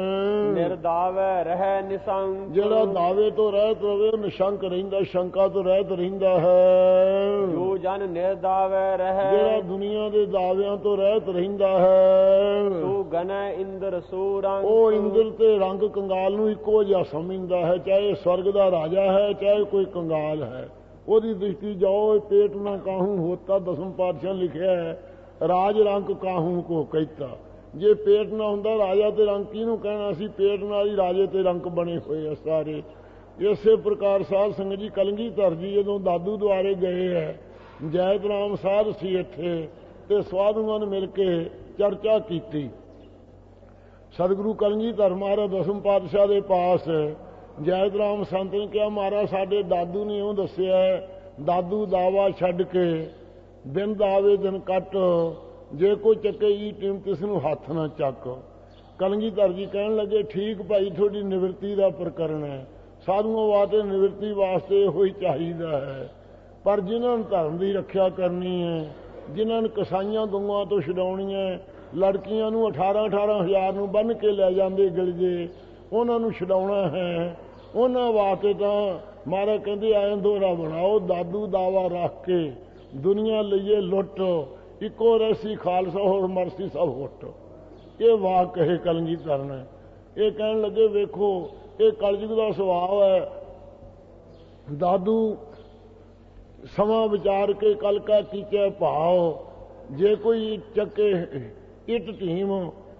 ਨਿਰਦਾਵੇ ਰਹਿ ਨਿਸ਼ੰਕ। ਜਿਹੜਾ ਦਾਵੇ ਤੋਂ ਰਹਿਤ ਰਵੇ ਉਹ ਨਿਸ਼ੰਕ ਰਹਿੰਦਾ, ਸ਼ੰਕਾ ਤੋਂ ਰਹਿਤ ਰਹਿੰਦਾ ਹੈ। ਜੋ ਜਨ ਨਿਰਦਾਵੇ ਰਹਿ। ਜਿਹੜਾ ਦੁਨੀਆ ਦੇ ਦਾਅਵਿਆਂ ਤੋਂ ਰਹਿਤ ਰਹਿੰਦਾ ਹੈ, ਸੋ ਗਨੈ ਇੰਦਰ ਸੋ ਰੰਗ। ਉਹ ਇੰਦਰ ਤੇ ਰੰਗ ਕੰਗਾਲ ਨੂੰ ਇੱਕੋ ਜਿਹਾ ਸਮਝਦਾ ਹੈ, ਚਾਹੇ ਸਵਰਗ ਦਾ ਰਾਜਾ ਹੈ, ਚਾਹੇ ਕੋਈ ਕੰਗਾਲ ਹੈ। ਉਹਦੀ ਦ੍ਰਿਸ਼ਟੀ ਜਾਓ, ਪੇਟ ਨਾ ਕਾਹੂ ਹੋਤਾ, ਦਸਮ ਪਾਤਸ਼ਾਹ ਲਿਖਿਆ ਹੈ, ਰਾਜ ਰੰਗ ਕਾਹੂ ਕੋ ਕਹਿਤਾ। ਜੇ ਪੇਟ ਨਾ ਹੁੰਦਾ ਰਾਜਾ ਤੇ ਰੰਗ ਕਿਹਨੂੰ ਕਹਿਣਾ ਸੀ। ਪੇਟ ਨਾਲ ਹੀ ਰਾਜੇ ਤੇ ਰੰਗ ਬਣੇ ਹੋਏ ਆ ਸਾਰੇ। ਇਸੇ ਪ੍ਰਕਾਰ ਸਾਧ ਸੰਗਤ ਜੀ ਕਲਗੀਧਰ ਜੀ ਜਦੋਂ ਦਾਦੂ ਦੁਆਰੇ ਗਏ ਹੈ, ਜੈਤ ਰਾਮ ਸਾਧ ਸੀ ਇੱਥੇ, ਤੇ ਸਾਧੂਆਂ ਨੇ ਮਿਲ ਕੇ ਚਰਚਾ ਕੀਤੀ। ਸਤਿਗੁਰੂ ਕਲਗੀਧਰ ਮਹਾਰਾਜ ਦਸਮ ਪਾਤਸ਼ਾਹ ਦੇ ਪਾਸ ਜੈਤ ਰਾਮ ਸੰਤ ਨੇ ਕਿਹਾ, ਮਹਾਰਾਜ ਸਾਡੇ ਦਾਦੂ ਨੇ ਉਹ ਦੱਸਿਆ, ਦਾਦੂ ਦਾਵਾ ਛੱਡ ਕੇ ਬਿਨ ਦਾਵੇ ਦਿਨ ਕੱਟ, ਜੇ ਕੋਈ ਚੱਕੇ ਈ ਟੀਮ ਕਿਸ ਨੂੰ ਹੱਥ ਨਾ ਚੱਕ। ਕਲਗੀਧਰ ਜੀ ਕਹਿਣ ਲੱਗੇ, ਠੀਕ ਭਾਈ, ਤੁਹਾਡੀ ਨਿਵਰਤੀ ਦਾ ਪ੍ਰਕਰਨ ਹੈ। ਸਾਧੂਆਂ ਵਾਸਤੇ ਨਿਵਰਤੀ ਵਾਸਤੇ ਇਹੋ ਹੀ ਚਾਹੀਦਾ ਹੈ। ਪਰ ਜਿਨ੍ਹਾਂ ਨੂੰ ਧਰਮ ਦੀ ਰੱਖਿਆ ਕਰਨੀ ਹੈ, ਜਿਨ੍ਹਾਂ ਨੂੰ ਕਸਾਈਆਂ ਦੂਆਂ ਤੋਂ ਛਡਾਉਣੀਆਂ, ਲੜਕੀਆਂ ਨੂੰ ਅਠਾਰਾਂ ਅਠਾਰਾਂ ਹਜ਼ਾਰ ਨੂੰ ਬੰਨ੍ਹ ਕੇ ਲੈ ਜਾਂਦੇ ਗਿਲਜੇ, ਉਹਨਾਂ ਨੂੰ ਛਡਾਉਣਾ ਹੈ, ਉਹਨਾਂ ਵਾਸਤੇ ਤਾਂ ਮਹਾਰਾਜ ਕਹਿੰਦੇ ਐਂ ਦੋਹਰਾ ਬਣਾਓ, ਦਾਦੂ ਦਾਵਾ ਰੱਖ ਕੇ ਦੁਨੀਆ ਲਈਏ ਲੁੱਟ, ਇੱਕੋ ਰਸੀ ਖਾਲਸਾ ਹੋਰ ਮਰਸੀ ਸਭ ਹੁੱਟ। ਇਹ ਵਾਕ ਕਹੇ ਕਲਗੀਧਰ ਨੇ। ਇਹ ਕਹਿਣ ਲੱਗੇ, ਵੇਖੋ ਇਹ ਕਲਯੁਗ ਦਾ ਸੁਭਾਅ ਹੈ। ਦਾਦੂ ਸਮਾਂ ਵਿਚਾਰ ਕੇ ਕਲ ਕਾ ਕੀਚੈ ਭਾਉ, ਜੇ ਕੋਈ ਚੱਕੇ ਇੱਟ ਢੀਮ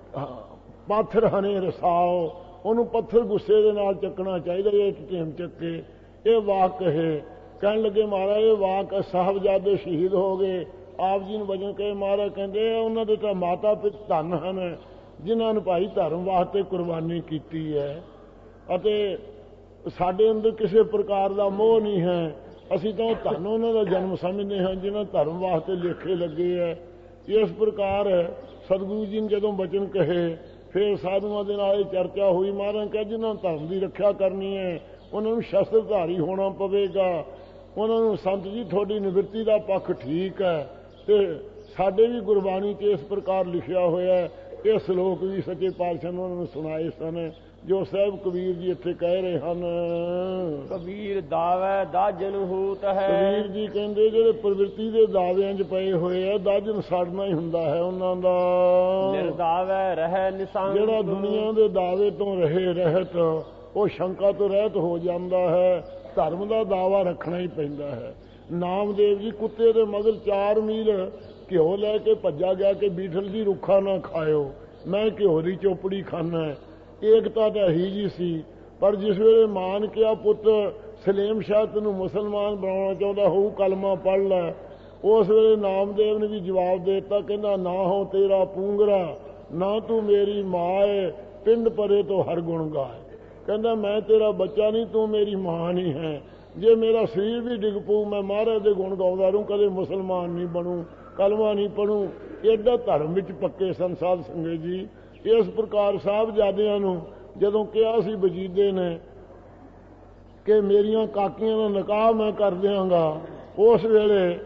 ਪਾਥਰ ਹਨੇ ਰਸਾਓ, ਉਹਨੂੰ ਪੱਥਰ ਗੁੱਸੇ ਦੇ ਨਾਲ ਚੱਕਣਾ ਚਾਹੀਦਾ, ਇੱਟ ਢੀਮ ਚੱਕੇ। ਇਹ ਵਾਕ ਕਹੇ। ਕਹਿਣ ਲੱਗੇ, ਮਹਾਰਾਜ ਇਹ ਵਾਕ ਸਾਹਿਬਜ਼ਾਦੇ ਸ਼ਹੀਦ ਹੋ ਗਏ, ਆਪ ਜੀ ਨੂੰ ਵਜਨ ਕਹੇ। ਮਹਾਰਾਜ ਕਹਿੰਦੇ ਉਹਨਾਂ ਦੇ ਤਾਂ ਮਾਤਾ ਪਿਤਾ ਧਨ ਹਨ, ਜਿਨ੍ਹਾਂ ਨੇ ਭਾਈ ਧਰਮ ਵਾਸਤੇ ਕੁਰਬਾਨੀ ਕੀਤੀ ਹੈ, ਅਤੇ ਸਾਡੇ ਅੰਦਰ ਕਿਸੇ ਪ੍ਰਕਾਰ ਦਾ ਮੋਹ ਨਹੀਂ ਹੈ। ਅਸੀਂ ਤਾਂ ਧਨ ਉਹਨਾਂ ਦਾ ਜਨਮ ਸਮਝਦੇ ਹਾਂ ਜਿਨ੍ਹਾਂ ਧਰਮ ਵਾਸਤੇ ਲੇਖੇ ਲੱਗੇ ਹੈ। ਇਸ ਪ੍ਰਕਾਰ ਸਤਿਗੁਰੂ ਜੀ ਨੇ ਜਦੋਂ ਵਚਨ ਕਹੇ, ਫਿਰ ਸਾਧੂਆਂ ਦੇ ਨਾਲ ਇਹ ਚਰਚਾ ਹੋਈ। ਮਹਾਰਾਜ ਕਹਿੰਦੇ ਜਿਨ੍ਹਾਂ ਧਰਮ ਦੀ ਰੱਖਿਆ ਕਰਨੀ ਹੈ ਉਹਨਾਂ ਨੂੰ ਸ਼ਸਤਰਧਾਰੀ ਹੋਣਾ ਪਵੇਗਾ। ਉਹਨਾਂ ਨੂੰ ਸੰਤ ਜੀ ਤੁਹਾਡੀ ਨਿਵਰਤੀ ਦਾ ਪੱਖ ਠੀਕ ਹੈ, ਤੇ ਸਾਡੇ ਵੀ ਗੁਰਬਾਣੀ 'ਚ ਇਸ ਪ੍ਰਕਾਰ ਲਿਖਿਆ ਹੋਇਆ ਹੈ। ਇਹ ਸ਼ਲੋਕ ਵੀ ਸੱਚੇ ਪਾਤਸ਼ਾਹ ਨੇ ਉਹਨਾਂ ਨੂੰ ਸੁਣਾਏ ਸਨ, ਜੋ ਸਾਹਿਬ ਕਬੀਰ ਜੀ ਇੱਥੇ ਕਹਿ ਰਹੇ ਹਨ। ਕਬੀਰ ਦਾਵੇ ਦਾਜਨ ਹੋਤ ਹੈ। ਕਬੀਰ ਜੀ ਕਹਿੰਦੇ ਜਿਹੜੇ ਪ੍ਰਵਿਰਤੀ ਦੇ ਦਾਅਵਿਆਂ 'ਚ ਪਏ ਹੋਏ ਆ, ਦਾਜਨ ਸੜਨਾ ਹੀ ਹੁੰਦਾ ਹੈ ਉਹਨਾਂ ਦਾ। ਨਿਰਦਾਵੇ ਰਹਿ ਨਿਸ਼ੰਕ। ਜਿਹੜਾ ਦੁਨੀਆ ਦੇ ਦਾਅਵੇ ਤੋਂ ਰਹੇ ਰਹਿਤ, ਉਹ ਸ਼ੰਕਾ ਤੋਂ ਰਹਿਤ ਹੋ ਜਾਂਦਾ ਹੈ। ਧਰਮ ਦਾ ਦਾਵਾ ਰੱਖਣਾ ਹੀ ਪੈਂਦਾ ਹੈ। ਨਾਮਦੇਵ ਜੀ ਕੁੱਤੇ ਦੇ ਮਗਰ ਚਾਰ ਮੀਲ ਘਿਓ ਲੈ ਕੇ ਭੱਜਾ ਗਿਆ ਕਿ ਬੀਠਲ ਜੀ ਰੁੱਖਾ ਨਾ ਖਾਇਓ, ਮੈਂ ਘਿਓ ਦੀ ਚੋਪੜੀ ਖਾਨਾ। ਏਕਤਾ ਤਾਂ ਹੀ ਜੀ ਸੀ, ਪਰ ਜਿਸ ਵੇਲੇ ਮਾਂ ਨੇ ਕਿਹਾ, ਪੁੱਤ ਸਲੇਮ ਸ਼ਾਹ ਤੈਨੂੰ ਮੁਸਲਮਾਨ ਬਣਾਉਣਾ ਚਾਹੁੰਦਾ ਹੋਊ, ਕਲਮਾ ਪੜ੍ਹ ਲੈ, ਉਸ ਵੇਲੇ ਨਾਮਦੇਵ ਨੇ ਵੀ ਜਵਾਬ ਦੇ ਦਿੱਤਾ, ਕਹਿੰਦਾ ਨਾ ਹੋ ਤੇਰਾ ਪੂੰਗਰਾ, ਨਾ ਤੂੰ ਮੇਰੀ ਮਾਂ ਏ, ਪਿੰਡ ਪਰੇ ਤੋਂ ਹਰ ਗੁਣ ਗਾਏ। ਕਹਿੰਦਾ ਮੈਂ ਤੇਰਾ ਬੱਚਾ ਨਹੀਂ, ਤੂੰ ਮੇਰੀ ਮਾਂ ਨਹੀਂ ਹੈ। ਜੇ ਮੇਰਾ ਸਰੀਰ ਵੀ ਡਿੱਗ ਪਊ, ਮੈਂ ਮਹਾਰਾਜ ਦੇ ਗੁਣ ਗਾਉਂਦਾ ਰਹੂੰ, ਕਦੇ ਮੁਸਲਮਾਨ ਨਹੀਂ ਬਣੂ, ਕਲਮਾ ਨਹੀਂ ਪੜੂ। ਏਡਾ ਧਰਮ ਵਿੱਚ ਪੱਕੇ ਸਨ ਸਾਧ ਸੰਗਤ ਜੀ। ਇਸ ਪ੍ਰਕਾਰ ਸਾਹਿਬਜ਼ਾਦਿਆਂ ਨੂੰ ਜਦੋਂ ਕਿਹਾ ਸੀ ਵਜੀਦੇ ਨੇ ਕਿ ਮੇਰੀਆਂ ਕਾਕੀਆਂ ਦਾ ਨਿਕਾਹ ਮੈਂ ਕਰ ਦਿਆਂਗਾ, ਉਸ ਵੇਲੇ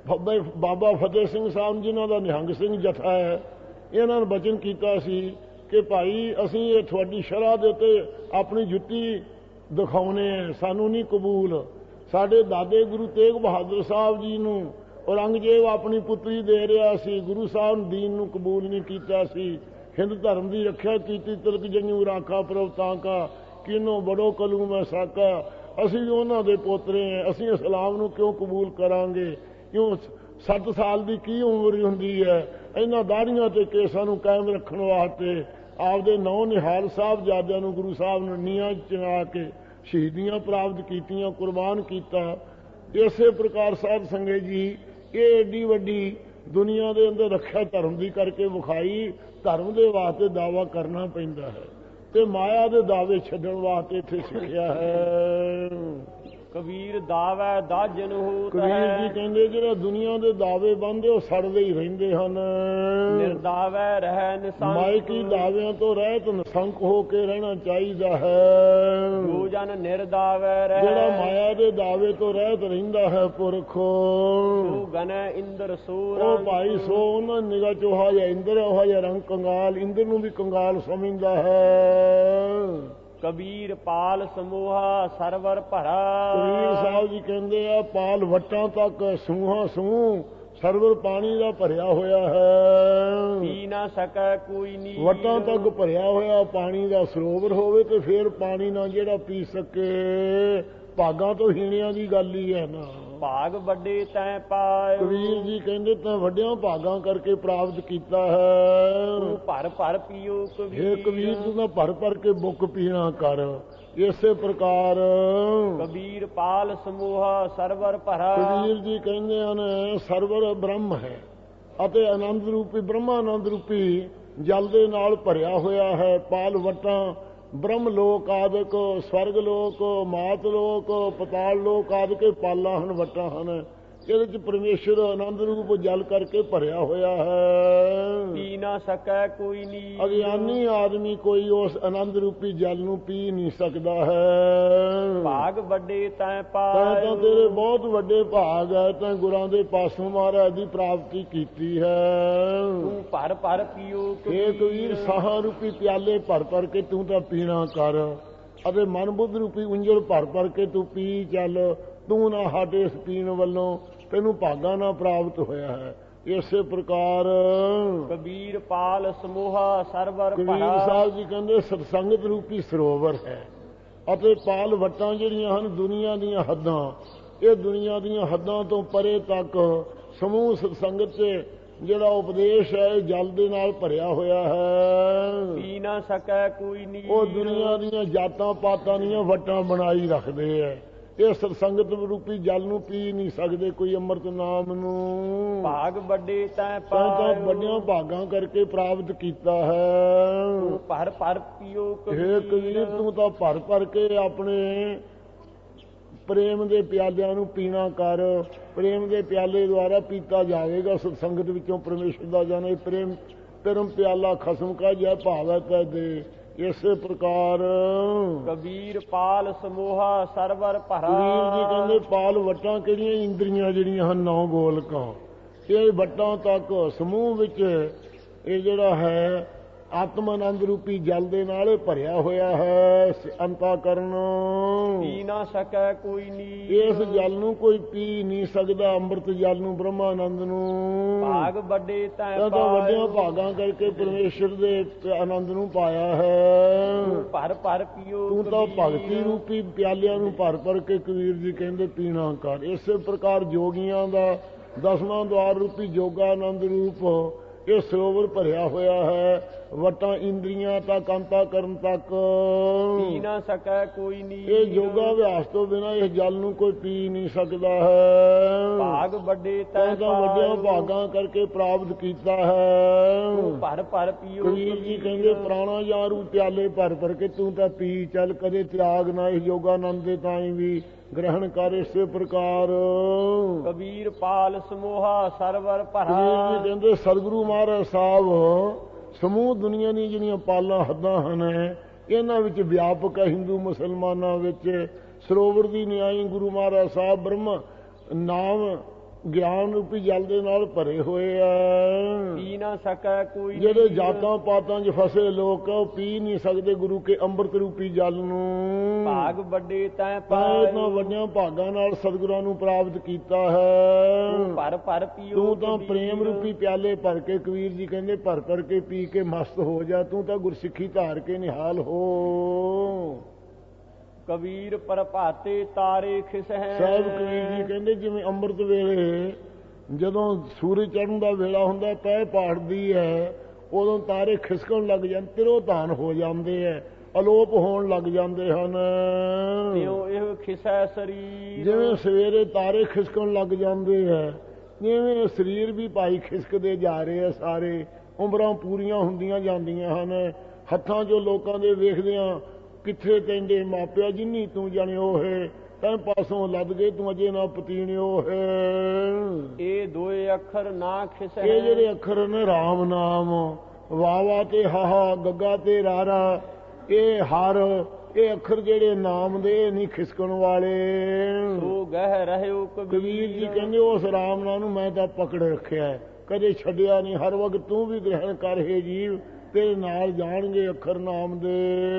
ਬਾਬਾ ਬਾਬਾ ਫਤਿਹ ਸਿੰਘ ਸਾਹਿਬ ਜਿਨ੍ਹਾਂ ਦਾ ਨਿਹੰਗ ਸਿੰਘ ਜਥਾ ਹੈ, ਇਹਨਾਂ ਨੇ ਬਚਨ ਕੀਤਾ ਸੀ ਕਿ ਭਾਈ ਅਸੀਂ ਇਹ ਤੁਹਾਡੀ ਸ਼ਰ੍ਹਾ ਦੇ ਉੱਤੇ ਆਪਣੀ ਜੁੱਤੀ ਦਿਖਾਉਣੇ ਹੈ, ਸਾਨੂੰ ਨਹੀਂ ਕਬੂਲ। ਸਾਡੇ ਦਾਦੇ ਗੁਰੂ ਤੇਗ ਬਹਾਦਰ ਸਾਹਿਬ ਜੀ ਨੂੰ ਔਰੰਗਜ਼ੇਬ ਆਪਣੀ ਪੁੱਤਰੀ ਦੇ ਰਿਹਾ ਸੀ, ਗੁਰੂ ਸਾਹਿਬ ਨੇ ਦੀਨ ਨੂੰ ਕਬੂਲ ਨਹੀਂ ਕੀਤਾ ਸੀ। ਹਿੰਦ ਧਰਮ ਦੀ ਰੱਖਿਆ ਕੀਤੀ, ਤਿਲਕ ਜੰਨੂ ਰਾਖਾ ਪ੍ਰਵਤਾਂ ਕਾ ਕਿਨੋ ਬੜੋ ਕਲੂ ਮੈਂ ਸਾਕਾ। ਅਸੀਂ ਵੀ ਉਹਨਾਂ ਦੇ ਪੋਤਰੇ ਹਾਂ, ਅਸੀਂ ਇਸਲਾਮ ਨੂੰ ਕਿਉਂ ਕਬੂਲ ਕਰਾਂਗੇ? ਕਿਉਂ? ਸੱਤ ਸਾਲ ਦੀ ਕੀ ਉਮਰ ਹੁੰਦੀ ਹੈ? ਇਹਨਾਂ ਦਾੜੀਆਂ ਤੇ ਕੇਸਾਂ ਨੂੰ ਕਾਇਮ ਰੱਖਣ ਵਾਸਤੇ ਆਪਦੇ ਨੌ ਨਿਹਾਲ ਸਾਹਿਬਜ਼ਾਦਿਆਂ ਨੂੰ ਗੁਰੂ ਸਾਹਿਬ ਨੇ ਨੀਹਾਂ ਚਿਣਾ ਕੇ ਸ਼ਹੀਦੀਆਂ ਪ੍ਰਾਪਤ ਕੀਤੀਆਂ, ਕੁਰਬਾਨ ਕੀਤਾ। ਇਸੇ ਪ੍ਰਕਾਰ ਸਾਧ ਸੰਗਤ ਜੀ, ਇਹ ਏਡੀ ਵੱਡੀ ਦੁਨੀਆ ਦੇ ਅੰਦਰ ਰੱਖਿਆ ਧਰਮ ਦੀ ਕਰਕੇ ਵਿਖਾਈ। ਧਰਮ ਦੇ ਵਾਸਤੇ ਦਾਵਾ ਕਰਨਾ ਪੈਂਦਾ ਹੈ ਤੇ ਮਾਇਆ ਦੇ ਦਾਅਵੇ ਛੱਡਣ ਵਾਸਤੇ ਇੱਥੇ ਸਿੱਖਿਆ ਹੈ। ਕਬੀਰ ਦਾਵੈ ਦਾਜਨ ਹੋਤ ਹੈ। ਕਬੀਰ ਜੀ ਕਹਿੰਦੇ ਜਿਹੜੇ ਦੁਨੀਆ ਦੇ ਦਾਅਵੇ ਬੰਦੇ ਉਹ ਸੜਦੇ ਹੀ ਰਹਿੰਦੇ ਹਨ। ਨਿਰਦਾਵੈ ਰਹਿ ਨਿਸੰਕ। ਮਾਇਕੀ ਦਾਅਵਿਆਂ ਤੋਂ ਰਹਿਤ ਨਿਸੰਕ ਹੋ ਕੇ ਰਹਿਣਾ ਚਾਹੀਦਾ ਹੈ। ਜੋ ਜਨ ਨਿਰਦਾਵੈ ਰਹਿ। ਜਿਹੜਾ ਮਾਇਆ ਦੇ ਦਾਅਵੇ ਤੋਂ ਰਹਿਤ ਰਹਿੰਦਾ ਹੈ ਪੁਰਖ, ਸੋ ਗਨੈ ਇੰਦਰ ਸੂਰ। ਉਹ ਭਾਈ ਸੋ ਉਹਨਾਂ ਨਿਗਾਹ ਚ ਉਹ ਜਿਹਾ ਇੰਦਰ, ਉਹ ਜਿਹਾ ਰੰਗ ਕੰਗਾਲ, ਇੰਦਰ ਨੂੰ ਵੀ ਕੰਗਾਲ ਸਮਝਦਾ ਹੈ। ਕਬੀਰ ਪਾਲ ਸਮੂਹਾ ਸਰਵਰ ਭਰਾ। ਕਬੀਰ ਸਾਹਿਬ ਜੀ ਕਹਿੰਦੇ ਆ ਪਾਲ ਵਟਾਂ ਤੱਕ ਸੂਹਾਂ ਸੂਹ ਸਰਵਰ ਪਾਣੀ ਦਾ ਭਰਿਆ ਹੋਇਆ ਹੈ। ਪੀ ਨਾ ਸਕੈ ਕੋਈ ਨੀ। ਵਟਾਂ ਤੱਕ ਭਰਿਆ ਹੋਇਆ ਪਾਣੀ ਦਾ ਸਰੋਵਰ ਹੋਵੇ ਤੇ ਫਿਰ ਪਾਣੀ ਨਾ ਜਿਹੜਾ ਪੀ ਸਕੇ। ਭਾਗਾਂ ਤੋਂ ਹੀਣਿਆਂ ਦੀ ਗੱਲ ਹੀ ਹੈ ਨਾ। ਭਾਗ ਵੱਡੇ ਤੈਂ ਪਾਏ। ਕਬੀਰ ਜੀ ਕਹਿੰਦੇ ਤਾਂ ਵੱਡਿਆਂ ਭਾਗਾਂ ਕਰਕੇ ਪ੍ਰਾਪਤ ਕੀਤਾ ਹੈ। ਤੂੰ ਭਰ ਭਰ ਪੀਓ ਕਬੀਰ। ਇਹ ਕਬੀਰ ਤੂੰ ਤਾਂ ਭਰ ਭਰ ਕੇ ਬੁੱਕ ਪੀਣਾ ਕਰ। ਇਸੇ ਪ੍ਰਕਾਰ ਕਬੀਰ ਪਾਲ ਸਮੂਹਾ ਸਰਵਰ ਭਰਾ। ਕਬੀਰ ਜੀ ਕਹਿੰਦੇ ਹਨ ਸਰਵਰ ਬ੍ਰਹਮ ਹੈ ਅਤੇ ਆਨੰਦ ਰੂਪੀ ਬ੍ਰਹਮਾਨੰਦ ਰੂਪੀ ਜਲ ਦੇ ਨਾਲ ਭਰਿਆ ਹੋਇਆ ਹੈ। ਪਾਲ ਵਟਾਂ ਬ੍ਰਹਮ ਲੋਕ ਆਦਿਕ, ਸਵਰਗ ਲੋਕ, ਮਾਤ ਲੋਕ, ਪਤਾਲ ਲੋਕ ਆਦਿਕ ਪਾਲਾਂ ਹਨ, ਵਟਾਂ ਹਨ। ਇਹਦੇ ਚ ਪਰਮੇਸ਼ਰ ਆਨੰਦ ਰੂਪ ਜਲ ਕਰਕੇ ਭਰਿਆ ਹੋਇਆ ਹੈ। ਪੀ ਨਾ ਸਕੈ ਕੋਈ ਨੀ। ਅਗਿਆਨੀ ਆਦਮੀ ਕੋਈ ਉਸ ਆਨੰਦ ਰੂਪੀ ਜਲ ਨੂੰ ਪੀ ਨਹੀਂ ਸਕਦਾ ਹੈ। ਭਾਗ ਵੱਡੇ ਤੈਂ ਤਾਂ ਪਾਏ। ਤਾਂ ਤੇਰੇ ਬਹੁਤ ਵੱਡੇ ਭਾਗ ਹੈ, ਤਾਂ ਗੁਰਾਂ ਦੇ ਪਾਸੋਂ ਮਹਾਰਾਜ ਦੀ ਪ੍ਰਾਪਤੀ ਕੀਤੀ ਹੈ। ਤੂੰ ਭਰ ਭਰ ਪੀਓ ਇਹ ਕਬੀਰ ਸਾਹਾਂ ਰੂਪੀ ਪਿਆਲੇ ਭਰ ਭਰ ਕੇ ਤੂੰ ਤਾਂ ਪੀਣਾ ਕਰ ਅਤੇ ਮਨ ਬੁੱਧ ਰੂਪੀ ਉਂਜਲ ਭਰ ਭਰ ਕੇ ਤੂੰ ਪੀ ਚੱਲ। ਤੂੰ ਨਾ ਹਟ ਇਸ ਪੀਣ ਵੱਲੋਂ, ਤੈਨੂੰ ਭਾਗਾਂ ਨਾਲ ਪ੍ਰਾਪਤ ਹੋਇਆ ਹੈ। ਇਸੇ ਪ੍ਰਕਾਰ ਕਬੀਰ ਪਾਲ ਸਮੂਹਾ ਸਰਵਰ ਕਬੀਰ ਭਰਾ। ਸਾਹਿਬ ਜੀ ਕਹਿੰਦੇ ਸਤਸੰਗਤ ਰੂਪੀ ਸਰੋਵਰ ਹੈ ਅਤੇ ਪਾਲ ਵਟਾਂ ਜਿਹੜੀਆਂ ਹਨ ਦੁਨੀਆ ਦੀਆਂ ਹੱਦਾਂ। ਇਹ ਦੁਨੀਆ ਦੀਆਂ ਹੱਦਾਂ ਤੋਂ ਪਰੇ ਤੱਕ ਸਮੂਹ ਸਤਸੰਗਤ 'ਚ ਜਿਹੜਾ ਉਪਦੇਸ਼ ਹੈ ਜਲ ਦੇ ਨਾਲ ਭਰਿਆ ਹੋਇਆ ਹੈ। ਪੀ ਨਾ ਸਕੈ ਕੋਈ ਨੀ। ਉਹ ਦੁਨੀਆ ਦੀਆਂ ਜਾਤਾਂ ਪਾਤਾਂ ਦੀਆਂ ਵਟਾਂ ਬਣਾਈ ਰੱਖਦੇ ਐ। ਇਹ ਸਤਸੰਗਤ ਰੂਪੀ ਜਲ ਨੂੰ ਪੀ ਨਹੀਂ ਸਕਦੇ ਕੋਈ ਅੰਮ੍ਰਿਤ ਨਾਮ ਨੂੰ। ਭਾਗ ਵੱਡੇ ਤੈਂ ਤਾਂ ਪਾਏ। ਵੱਡਿਆਂ ਭਾਗਾਂ ਕਰਕੇ ਪ੍ਰਾਪਤ ਕੀਤਾ ਹੈ। ਤੂੰ ਭਰ ਭਰ ਪੀਓ ਇਹ ਕਬੀਰ ਤੂੰ ਤਾਂ ਭਰ ਭਰ ਕੇ ਆਪਣੇ ਪ੍ਰੇਮ ਦੇ ਪਿਆਲਿਆਂ ਨੂੰ ਪੀਣਾ ਕਰ। ਪ੍ਰੇਮ ਦੇ ਪਿਆਲੇ ਦੁਆਰਾ ਪੀਤਾ ਜਾਵੇਗਾ ਸਤਸੰਗਤ ਵਿੱਚੋਂ ਪਰਮੇਸ਼ਰ ਦਾ ਜਾਣੇ। ਪ੍ਰੇਮ ਪਰਮ ਪਿਆਲਾ ਖਸਮ ਕਾ ਜੈ ਭਾਵੈ ਤੈ ਦੇ। ਇਸੇ ਪ੍ਰਕਾਰ ਕਬੀਰ ਪਾਲ ਸਮੂਹਾ ਸਰਵਰ ਭਰਾ। ਕਬੀਰ ਜੀ ਕਹਿੰਦੇ ਪਾਲ ਵਟਾਂ ਕਿਹੜੀਆਂ? ਇੰਦਰੀਆਂ ਜਿਹੜੀਆਂ ਹਨ ਨੌ ਗੋਲਕਾਂ। ਇਹ ਵਟਾਂ ਤੱਕ ਸਮੂਹ ਵਿੱਚ ਇਹ ਜਿਹੜਾ ਹੈ ਆਤਮ ਆਨੰਦ ਰੂਪੀ ਜਲ ਦੇ ਨਾਲ ਭਰਿਆ ਹੋਇਆ ਹੈ। ਅੰਤਾਕਰਨ ਪੀ ਨਾ ਸਕੈ ਕੋਈ ਨੀ। ਇਸ ਜਲ ਨੂੰ ਕੋਈ ਪੀ ਨਹੀਂ ਸਕਦਾ, ਅੰਮ੍ਰਿਤ ਜਲ ਨੂੰ, ਬ੍ਰਹਮਾਨੰਦ ਨੂੰ। ਭਾਗ ਵੱਡੇ ਤੈਂ ਤਾਂ ਪਾਏ। ਵੱਡਿਆਂ ਭਾਗਾਂ ਕਰਕੇ ਪਰਮੇਸ਼ਰ ਦੇ ਆਨੰਦ ਨੂੰ ਪਾਇਆ ਹੈ। ਤੂੰ ਭਰ ਭਰ ਪੀਓ ਤੂੰ ਤਾਂ ਕਬੀਰ। ਭਗਤੀ ਰੂਪੀ ਪਿਆਲਿਆਂ ਨੂੰ ਭਰ ਭਰ ਕੇ ਕਬੀਰ ਜੀ ਕਹਿੰਦੇ ਪੀਣਾ ਕਰ। ਇਸੇ ਪ੍ਰਕਾਰ ਜੋਗੀਆਂ ਦਾ ਦਸਵਾਂ ਦੁਆਰ ਰੂਪੀ ਜੋਗਾਨੰਦ ਰੂਪ ਇਹ ਸਰੋਵਰ ਭਰਿਆ ਹੋਇਆ ਹੈ। ਵਟਾਂ ਇੰਦਰੀਆਂ ਤੱਕ ਅੰਤਾਕਰਨ ਤੱਕ ਪੀ ਨਾ ਸਕੈ ਕੋਈ ਨੀ। ਇਹ ਜੋਗਾ ਅਭਿਆਸ ਤੋਂ ਬਿਨਾਂ ਇਸ ਜਲ ਨੂੰ ਕੋਈ ਪੀ ਨਹੀਂ ਸਕਦਾ ਹੈ। ਭਾਗ ਵੱਡੇ ਤੈਂ ਤਾਂ ਵੱਡਿਆਂ ਭਾਗਾਂ ਕਰਕੇ ਪ੍ਰਾਪਤ ਕੀਤਾ ਹੈ। ਤੂੰ ਭਰ ਭਰ ਪੀਓ ਕਬੀਰ ਜੀ ਕਹਿੰਦੇ ਪ੍ਰਾਣਾ ਯਾਰੂ ਪਿਆਲੇ ਭਰ ਭਰ ਕੇ ਤੂੰ ਤਾਂ ਪੀ ਚੱਲ, ਕਦੇ ਤਿਆਗ ਨਾ ਇਸ ਯੋਗਾਨੰਦ ਦੇ ਤਾਈਂ ਵੀ ਗ੍ਰਹਿਣ ਕਰ। ਇਸੇ ਪ੍ਰਕਾਰ ਕਬੀਰ ਪਾਲ ਸਮੂਹਾ ਸਰਵਰ ਭਰਾ। ਕਬੀਰ ਜੀ ਕਹਿੰਦੇ ਸਤਿਗੁਰੂ ਮਹਾਰਾਜ ਸਾਹਿਬ ਸਮੂਹ ਦੁਨੀਆ ਦੀਆਂ ਜਿਹੜੀਆਂ ਪਾਲਾਂ ਹੱਦਾਂ ਹਨ ਇਹਨਾਂ ਵਿੱਚ ਵਿਆਪਕ ਹੈ। ਹਿੰਦੂ ਮੁਸਲਮਾਨਾਂ ਵਿੱਚ ਸਰੋਵਰ ਦੀ ਨਿਆਈ ਗੁਰੂ ਮਹਾਰਾਜ ਸਾਹਿਬ ਬ੍ਰਹਮ ਨਾਮ ਗਿਆਨ ਰੂਪੀ ਜਲ ਦੇ ਨਾਲ ਭਰੇ ਹੋਏ ਆ। ਪੀ ਨਾ ਸਕੈ ਕੋਈ ਜਿਹੜੇ ਨੀਰ। ਜਾਤਾਂ ਪਾਤਾਂ 'ਚ ਫਸੇ ਲੋਕ ਉਹ ਪੀ ਨਹੀਂ ਸਕਦੇ ਗੁਰੂ ਕੇ ਅੰਮ੍ਰਿਤ ਰੂਪੀ ਜਲ ਨੂੰ। ਭਾਗ ਵੱਡੇ ਤੈ ਤਾਂ ਪਾਏ। ਇਹਨਾਂ ਵੱਡਿਆਂ ਭਾਗਾਂ ਨਾਲ ਸਤਿਗੁਰਾਂ ਨੂੰ ਪ੍ਰਾਪਤ ਕੀਤਾ ਹੈ। ਤੂੰ ਭਰ ਭਰ ਪੀਓ ਤੂੰ ਤਾਂ ਕਬੀਰ। ਪ੍ਰੇਮ ਰੂਪੀ ਪਿਆਲੇ ਭਰ ਕੇ, ਕਬੀਰ ਜੀ ਕਹਿੰਦੇ ਭਰ ਭਰ ਕੇ ਪੀ ਕੇ ਮਸਤ ਹੋ ਜਾ। ਤੂੰ ਤਾਂ ਗੁਰਸਿੱਖੀ ਧਾਰ ਕੇ ਨਿਹਾਲ ਹੋ। ਕਬੀਰ ਪ੍ਰਭਾਤੇ ਤਾਰੇ ਖਿਸਹਿ। ਸਾਹਿਬ ਕਬੀਰ ਜੀ ਕਹਿੰਦੇ ਜਿਵੇਂ ਅੰਮ੍ਰਿਤ ਵੇਲੇ ਜਦੋਂ ਸੂਰਜ ਚੜ੍ਹਨ ਦਾ ਵੇਲਾ ਹੁੰਦਾ, ਪੈ ਪਾੜਦੀ ਹੈ, ਉਦੋਂ ਤਾਰੇ ਖਿਸਕਣ ਲੱਗ ਜਾਂਦੇ, ਤਿਰੋ ਧਾਨ ਹੋ ਜਾਂਦੇ ਹੈ, ਅਲੋਪ ਹੋਣ ਲੱਗ ਜਾਂਦੇ ਹਨ। ਤਿਉ ਇਹ ਖਿਸੈ ਸਰੀਰ। ਜਿਵੇਂ ਸਵੇਰੇ ਤਾਰੇ ਖਿਸਕਣ ਲੱਗ ਜਾਂਦੇ ਹੈ, ਜਿਵੇਂ ਸਰੀਰ ਵੀ ਭਾਈ ਖਿਸਕਦੇ ਜਾ ਰਹੇ ਆ ਸਾਰੇ। ਉਮਰਾਂ ਪੂਰੀਆਂ ਹੁੰਦੀਆਂ ਜਾਂਦੀਆਂ ਹਨ। ਹੱਥਾਂ 'ਚੋਂ ਲੋਕਾਂ ਦੇ ਵੇਖਦਿਆਂ ਕਿੱਥੇ ਕਹਿੰਦੇ ਮਾਪਿਆ ਜਿੰਨੀ ਤੂੰ ਜਾਣਿਓ ਹੈ, ਤੈਂ ਪਾਸੋਂ ਲੱਦ ਗਏ ਤੂੰ ਅਜੇ ਨਾ ਪਤੀਣਿਓ ਹੈ। ਇਹ ਦੋਏ ਅੱਖਰ ਨਾ ਖਿਸਹਿ। ਇਹ ਜਿਹੜੇ ਅੱਖਰ ਨੇ ਰਾਮ ਨਾਮ, ਵਾਵਾ ਤੇ ਹਾਹਾ, ਗੱਗਾ ਤੇ ਰਾਰਾ, ਇਹ ਹਰ, ਇਹ ਅੱਖਰ ਜਿਹੜੇ ਨਾਮ ਦੇ ਨਹੀਂ ਖਿਸਕਣ ਵਾਲੇ। ਸੋ ਗਹਿ ਰਹਿਓ ਕਬੀਰ। ਕਬੀਰ ਜੀ ਕਹਿੰਦੇ ਉਸ ਰਾਮ ਨਾਮ ਨੂੰ ਮੈਂ ਤਾਂ ਪਕੜ ਰੱਖਿਆ, ਕਦੇ ਛੱਡਿਆ ਨਹੀਂ। ਹਰ ਵਕਤ ਤੂੰ ਵੀ ਗ੍ਰਹਿਣ ਕਰ ਹੈ ਜੀਵ, ਤੇਰੇ ਨਾਲ ਜਾਣਗੇ ਅੱਖਰ ਨਾਮ ਦੇ।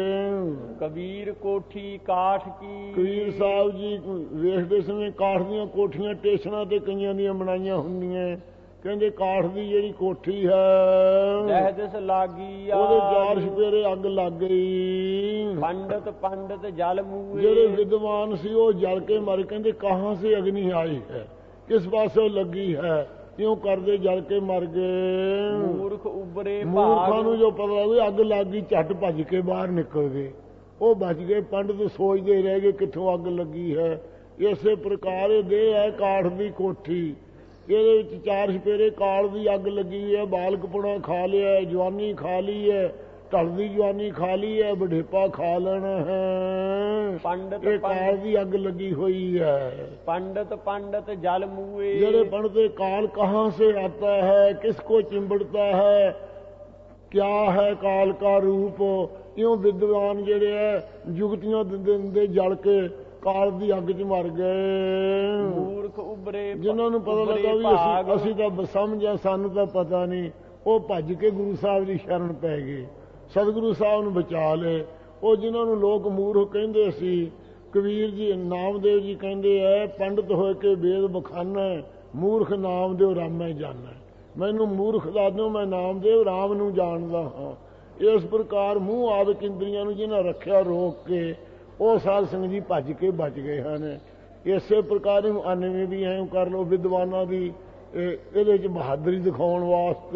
ਕਬੀਰ ਕੋਠੀ ਕਾਠ ਕੀ। ਕਬੀਰ ਸਾਹਿਬ ਜੀ ਵੇਖਦੇ ਸਮੇਂ ਕਾਠ ਦੀਆਂ ਕੋਠੀਆਂ ਟੇਸ਼ਨਾਂ ਤੇ ਕਈਆਂ ਦੀਆਂ ਬਣਾਈਆਂ ਹੁੰਦੀਆਂ। ਕਹਿੰਦੇ ਕਾਠ ਦੀ ਜਿਹੜੀ ਕੋਠੀ ਹੈ, ਦਹਿ ਦਿਸ ਲਾਗੀ ਆ। ਉਹਦੇ ਚਾਰ ਛਪੇਰੇ ਅੱਗ ਲੱਗ ਗਈ। ਪੰਡਤ ਪੰਡਤ ਜਲ ਮੂਏ। ਜਿਹੜੇ ਵਿਦਵਾਨ ਸੀ ਉਹ ਜਲ ਕੇ ਮਰ। ਕਹਿੰਦੇ ਕਹਾਂ ਸੇ ਅਗਨੀ ਆਈ ਹੈ, ਕਿਸ ਪਾਸੋਂ ਲੱਗੀ ਹੈ, ਕਿਉਂ ਕਰਦੇ ਜਲ ਕੇ ਮਰ ਗਏ। ਮੂਰਖ ਉਬਰੇ ਮੂਰਖਾਂ ਨੂੰ ਜੋ ਪਤਾ ਲੱਗੇ ਅੱਗ ਲੱਗ ਗਈ, ਝੱਟ ਭੱਜ ਕੇ ਬਾਹਰ ਨਿਕਲ ਗਏ, ਉਹ ਬਚ ਗਏ। ਪੰਡਤ ਸੋਚਦੇ ਰਹਿ ਗਏ ਕਿੱਥੋਂ ਅੱਗ ਲੱਗੀ ਹੈ। ਇਸੇ ਪ੍ਰਕਾਰ ਇਹ ਦੇਹ ਹੈ ਕਾਠ ਦੀ ਕੋਠੀ, ਇਹਦੇ ਵਿੱਚ ਚਾਰ ਛਪੇਰੇ ਕਾਲ ਦੀ ਅੱਗ ਲੱਗੀ ਹੈ। ਬਾਲਕਪੁਣਾ ਖਾ ਲਿਆ, ਜਵਾਨੀ ਖਾ ਲਈ ਹੈ, ਢਲਦੀ ਜਵਾਨੀ ਖਾ ਲਈ ਹੈ, ਬੁਢੇਪਾ ਖਾ ਲੈਣਾ ਹੈ। ਪੰਡਤ ਇਹ ਕਾਲ ਦੀ ਅੱਗ ਲੱਗੀ ਹੋਈ ਹੈ। पंडित पंडित जल मुए। जरे पढ़ते काल कहाँ से आता है, किसको चिंबड़ता है, क्या है काल का रूप। इं विद्वान जेड़े है जुगतियां दिंदे जल के काल दी अग च मर गए। मूर्ख उबरे जिन्हां नूं पता लगा भी असी असी तां समझ सानू तां पता नहीं, वो भज के गुरु साहब की शरण पै गए, सतगुरु साहब नूं बचा ले। वो जिन्हां नूं लोक मूर्ख कहंदे सी, कबीर जी नामदेव जी कहते हैं पंडित होए के वेद बखाना, मूर्ख नामदेव रामै जाना। मैनू मूर्ख दस दो, मैं नामदेव राम नूं जानदा हाँ। इस प्रकार मूँह आदि इंद्रियां नूं जिन्हां रखिया रोक के वो साध संगत जी भज के बच गए हैं। इसे प्रकार अनवे भी ऐं कर लो विद्वानां दी ਇਹਦੇ ਚ ਬਹਾਦਰੀ ਦਿਖਾਉਣ ਵਾਸਤੇ।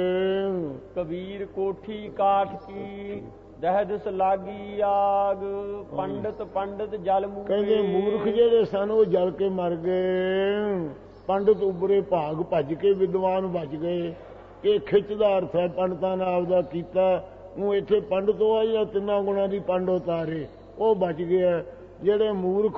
ਕਬੀਰ ਕੋਠੀ ਕਾਠ ਕੀ ਦਹਿ ਦਿਸ ਲਾਗੀ ਆਗ, ਪੰਡਤ ਪੰਡਤ ਜਲ ਮੂਏ। ਕਹਿੰਦੇ ਮੂਰਖ ਜਿਹੜੇ ਸਨ ਉਹ ਜਲ ਕੇ ਮਰ ਗਏ, ਪੰਡਤ ਉਬਰੇ ਭਾਗ ਭੱਜ ਕੇ ਵਿਦਵਾਨ ਬਚ ਗਏ। ਇਹ ਖਿੱਚ ਦਾ ਅਰਥ ਹੈ ਪੰਡਤਾਂ ਨੇ ਆਪਦਾ ਕੀਤਾ। ਉਹ ਇੱਥੇ ਪੰਡਤ ਉਹ ਆ ਜਿਹੜਾ ਤਿੰਨਾਂ ਗੁਣਾਂ ਦੀ ਪੰਡ ਉਤਾਰੇ, ਉਹ ਬਚ ਗਿਆ। ਜਿਹੜੇ ਮੂਰਖ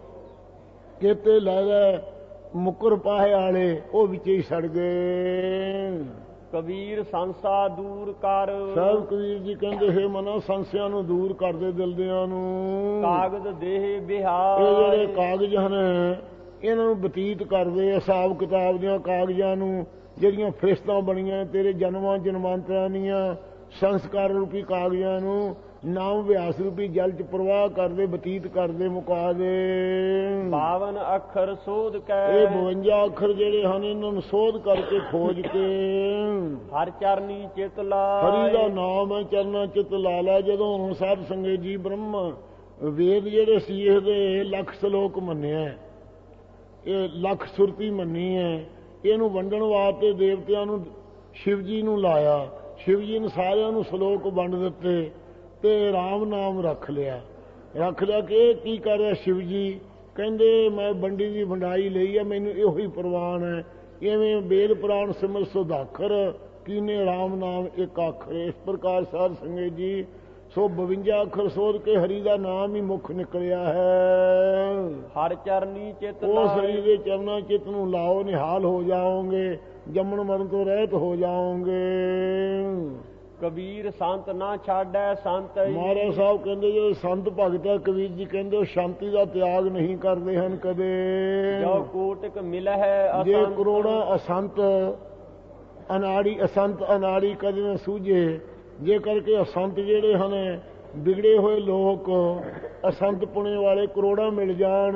ਕੇਤੇ ਲੈ ਗਏ ਮੁਕਰ ਪਾਹੇ ਵਾਲੇ ਉਹ ਵਿੱਚ ਹੀ ਸੜ ਗਏ। ਕਬੀਰ ਸੰਸਾ ਦੂਰ ਕਰ। ਸਾਹਿਬ ਕਬੀਰ ਜੀ ਕਹਿੰਦੇ ਹੈ ਮਨਾ ਸੰਸਿਆਂ ਨੂੰ ਦੂਰ ਕਰਦੇ ਦਿਲਦਿਆਂ ਨੂੰ। ਕਾਗਜ਼ ਦੇਹ ਬਿਹਾਰ। ਇਹ ਜਿਹੜੇ ਕਾਗਜ਼ ਹਨ ਇਹਨਾਂ ਨੂੰ ਬਤੀਤ ਕਰਦੇ ਹਿਸਾਬ ਕਿਤਾਬ ਦੀਆਂ ਕਾਗਜ਼ਾਂ ਨੂੰ, ਜਿਹੜੀਆਂ ਫਰਿਸ਼ਤਾਂ ਬਣੀਆਂ ਤੇਰੇ ਜਨਮਾਂ ਜਨਮਾਂਤਰਾਂ ਦੀਆਂ ਸੰਸਕਾਰ ਰੂਪੀ ਕਾਗਜ਼ਾਂ ਨੂੰ ਨਾਮ ਵਿਆਸ ਰੂਪੀ ਜਲ ਚ ਪ੍ਰਵਾਹ ਕਰਦੇ ਬਤੀਤ ਕਰਦੇ ਮੁਕਾ ਦੇ। ਬਾਵਨ ਅੱਖਰ ਸੋਧ ਕੈ। ਇਹ ਬਵੰਜਾ ਅੱਖਰ ਜਿਹੜੇ ਹਨ ਇਹਨਾਂ ਨੂੰ ਸੋਧ ਕਰਕੇ ਖੋਜ ਕੇ ਹਰ ਚਰਨੀ ਚਿਤ ਲਾਏ। ਹਰੀ ਦਾ ਨਾਮ ਹੈ ਚਰਨਾ ਚਿਤ ਲਾ ਲੈ। ਜਦੋਂ ਹੁਣ ਸਾਧ ਸੰਗਤ ਜੀ ਬ੍ਰਹਮ ਵੇਦ ਜਿਹੜੇ ਸੀ ਇਹਦੇ ਲੱਖ ਸ਼ਲੋਕ ਮੰਨਿਆ, ਇਹ ਲੱਖ ਸੁਰਤੀ ਮੰਨੀ ਹੈ। ਇਹਨੂੰ ਵੰਡਣ ਵਾਸਤੇ ਦੇਵਤਿਆਂ ਨੂੰ ਸ਼ਿਵ ਜੀ ਨੂੰ ਲਾਇਆ। ਸ਼ਿਵ ਜੀ ਨੇ ਸਾਰਿਆਂ ਨੂੰ ਸ਼ਲੋਕ ਵੰਡ ਦਿੱਤੇ ਤੇ ਰਾਮ ਨਾਮ ਰੱਖ ਲਿਆ। ਰੱਖ ਲਿਆ ਕਿ ਇਹ ਕੀ ਕਰ ਰਿਹਾ ਸ਼ਿਵ ਜੀ, ਕਹਿੰਦੇ ਮੈਂ ਵੰਡੀ ਦੀ ਵੰਡਾਈ ਲਈ ਹੈ, ਮੈਨੂੰ ਇਹੋ ਹੀ ਪ੍ਰਵਾਨ ਹੈ। ਇਵੇਂ ਵੇਦ ਪੁਰਾਣ ਸਿਮਰ ਸੁਧਾਖਰ ਕੀਨੇ ਰਾਮ ਨਾਮ ਇੱਕ ਅੱਖਰ। ਇਸ ਪ੍ਰਕਾਰ ਸਾਧ ਸੰਗਤ ਜੀ ਸੋ ਬਵੰਜਾ ਅੱਖਰ ਸੋਧ ਕੇ ਹਰੀ ਦਾ ਨਾਮ ਹੀ ਮੁੱਖ ਨਿਕਲਿਆ ਹੈ। ਹਰ ਚਰਨੀ ਚਿਤ ਉਸ ਹਰੀ ਦੇ ਚਰਨਾਂ ਚਿਤ ਨੂੰ ਲਾਓ, ਨਿਹਾਲ ਹੋ ਜਾਓਗੇ, ਜੰਮਣ ਮਰਨ ਤੋਂ ਰਹਿਤ ਹੋ ਜਾਓਗੇ। ਕਬੀਰ ਸੰਤ ਨਾ ਛਾੜੈ ਸੰਤਈ। ਮਹਾਰਾਜ ਸਾਹਿਬ ਕਹਿੰਦੇ ਜੋ ਸੰਤ ਭਗਤ ਹੈ, ਕਬੀਰ ਜੀ ਕਹਿੰਦੇ ਉਹ ਸ਼ਾਂਤੀ ਦਾ ਤਿਆਗ ਨਹੀਂ ਕਰਦੇ ਹਨ ਕਦੇ। ਜੋ ਕੋਟਿਕ ਮਿਲਹਿ ਜੇ ਅਸੰਤ। ਕਰੋੜਾਂ ਅਸੰਤ ਅਨਾੜੀ ਅਸੰਤ ਅਨਾੜੀ ਕਦੇ ਨਾ ਸੂਝੇ। ਜੇ ਕਰਕੇ ਅਸੰਤ ਜਿਹੜੇ ਹਨ ਵਿਗੜੇ ਹੋਏ ਲੋਕ ਅਸੰਤ ਪੁਣੇ ਵਾਲੇ ਕਰੋੜਾਂ ਮਿਲ ਜਾਣ।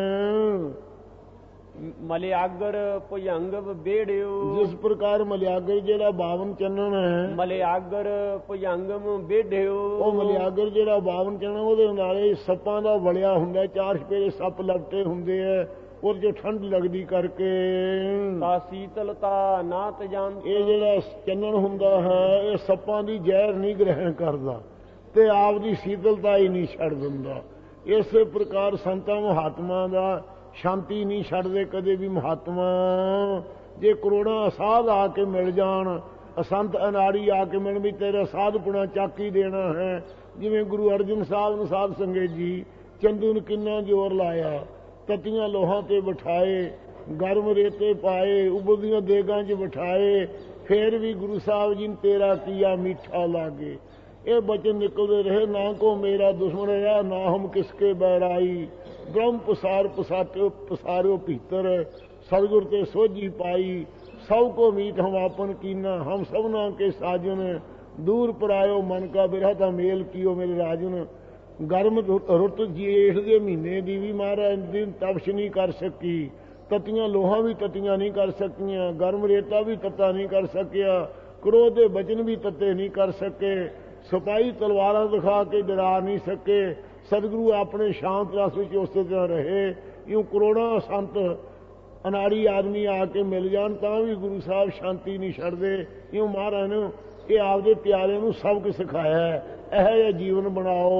ਮਲਿਆਗਰ ਭੁਜੰਗਵ ਬੇੜਿਓ। ਜਿਸ ਪ੍ਰਕਾਰ ਮਲਿਆਗਰ ਜਿਹੜਾ ਬਾਵਨ ਚੰਨਣ ਹੈ, ਮਲਿਆਗਰ ਭੁਜੰਗਮ ਬੇੜਿਓ। ਉਹ ਮਲਿਆਗਰ ਜਿਹੜਾ ਬਾਵਨ ਚੰਨਣ ਉਹਦੇ ਨਾਲੇ ਸੱਪਾਂ ਦਾ ਵਲਿਆ ਹੁੰਦਾ, ਚਾਰ ਛਪੇਰੇ ਸੱਪ ਲਪਟੇ ਹੁੰਦੇ ਆ, ਉਹਦੇ ਚ ਠੰਡ ਲੱਗਦੀ ਕਰਕੇ। ਤਾ ਸੀਤਲਤਾ ਨਾ ਤਜੰਤ। ਇਹ ਜਿਹੜਾ ਚੰਨਣ ਹੁੰਦਾ ਹੈ ਇਹ ਸੱਪਾਂ ਦੀ ਜ਼ਹਿਰ ਨਹੀਂ ਗ੍ਰਹਿਣ ਕਰਦਾ ਤੇ ਆਪ ਦੀ ਸੀਤਲਤਾ ਹੀ ਨਹੀਂ ਛੱਡ ਦਿੰਦਾ। ਇਸੇ ਪ੍ਰਕਾਰ ਸੰਤਾਂ ਮਹਾਤਮਾ ਦਾ ਸ਼ਾਂਤੀ ਨਹੀਂ ਛੱਡਦੇ ਕਦੇ ਵੀ ਮਹਾਤਮਾ। ਜੇ ਕਰੋੜਾਂ ਸਾਧ ਆ ਕੇ ਮਿਲ ਜਾਣ, ਅਸੰਤ ਅਨਾੜੀ ਆ ਕੇ ਮਿਲ ਵੀ ਤੇਰਾ ਸਾਧਪੁਣਾ ਚੱਕ ਹੀ ਦੇਣਾ ਹੈ। ਜਿਵੇਂ ਗੁਰੂ ਅਰਜਨ ਸਾਹਿਬ ਨੂੰ ਸਾਧ ਸੰਗਤ ਜੀ ਚੰਦੂ ਨੂੰ ਕਿੰਨਾ ਜ਼ੋਰ ਲਾਇਆ, ਤਤੀਆਂ ਲੋਹਾਂ ਤੇ ਬਿਠਾਏ, ਗਰਮ ਰੇਤੇ ਪਾਏ, ਉਬਲਦੀਆਂ ਦੇਗਾਂ 'ਚ ਬਿਠਾਏ, ਫੇਰ ਵੀ ਗੁਰੂ ਸਾਹਿਬ ਜੀ ਨੇ ਤੇਰਾ ਕੀਆ ਮੀਠਾ ਲਾਗੇ। ਇਹ ਬਚਨ ਨਿਕਲਦੇ ਰਹੇ, ਨਾ ਕੋ ਮੇਰਾ ਦੁਸ਼ਮਣ ਰਿਹਾ ਨਾ ਹਮ ਕਿਸਕੇ ਬੈਰਾਈ। ਬ੍ਰਹਮ ਪਸਾਰ ਪਸਾਟਿਓ ਪਸਾਰਿਓ ਭੀਤਰ, ਸਤਿਗੁਰ ਤੇ ਸੋਝੀ ਪਾਈ। ਸਭ ਕੋ ਮੀਤ ਹਮ ਆਪਨ ਕੀਨਾ, ਹਮ ਸਭਨਾ ਕੇ ਸਾਜਨ। ਦੂਰ ਪਰਾਇਓ ਮਨ ਕਾ ਬਿਰਹਾ ਤਾਂ ਮੇਲ ਕੀਓ ਮੇਰੇ ਰਾਜਨ। ਗਰਮ ਰੁੱਤ ਜੇਠ ਦੇ ਮਹੀਨੇ ਦੀ ਵੀ ਮਹਾਰਾਜ ਦਿਨ ਤਪਸ਼ ਨਹੀਂ ਕਰ ਸਕੀ। ਤਤੀਆਂ ਲੋਹਾਂ ਵੀ ਤਤੀਆਂ ਨਹੀਂ ਕਰ ਸਕੀਆਂ, ਗਰਮ ਰੇਤਾ ਵੀ ਤੱਤਾ ਨਹੀਂ ਕਰ ਸਕਿਆ, ਕ੍ਰੋਧ ਦੇ ਬਚਨ ਵੀ ਤੱਤੇ ਨਹੀਂ ਕਰ ਸਕੇ, ਸਿਪਾਹੀ ਤਲਵਾਰਾਂ ਦਿਖਾ ਕੇ ਡਰਾ ਨਹੀਂ ਸਕੇ। ਸਤਿਗੁਰੂ ਆਪਣੇ ਸ਼ਾਂਤ ਰਸ ਵਿੱਚ ਉਸੇ ਤਰ੍ਹਾਂ ਰਹੇ। ਇਉਂ ਕਰੋੜਾਂ ਸੰਤ ਅਨਾੜੀ ਆਦਮੀ ਆ ਕੇ ਮਿਲ ਜਾਣ ਤਾਂ ਵੀ ਗੁਰੂ ਸਾਹਿਬ ਸ਼ਾਂਤੀ ਨਹੀਂ ਛੱਡਦੇ। ਇਉਂ ਮਹਾਰਾਜ ਨੇ ਇਹ ਆਪਦੇ ਪਿਆਰਿਆਂ ਨੂੰ ਸਬਕ ਸਿਖਾਇਆ ਹੈ, ਇਹੋ ਜਿਹਾ ਜੀਵਨ ਬਣਾਓ।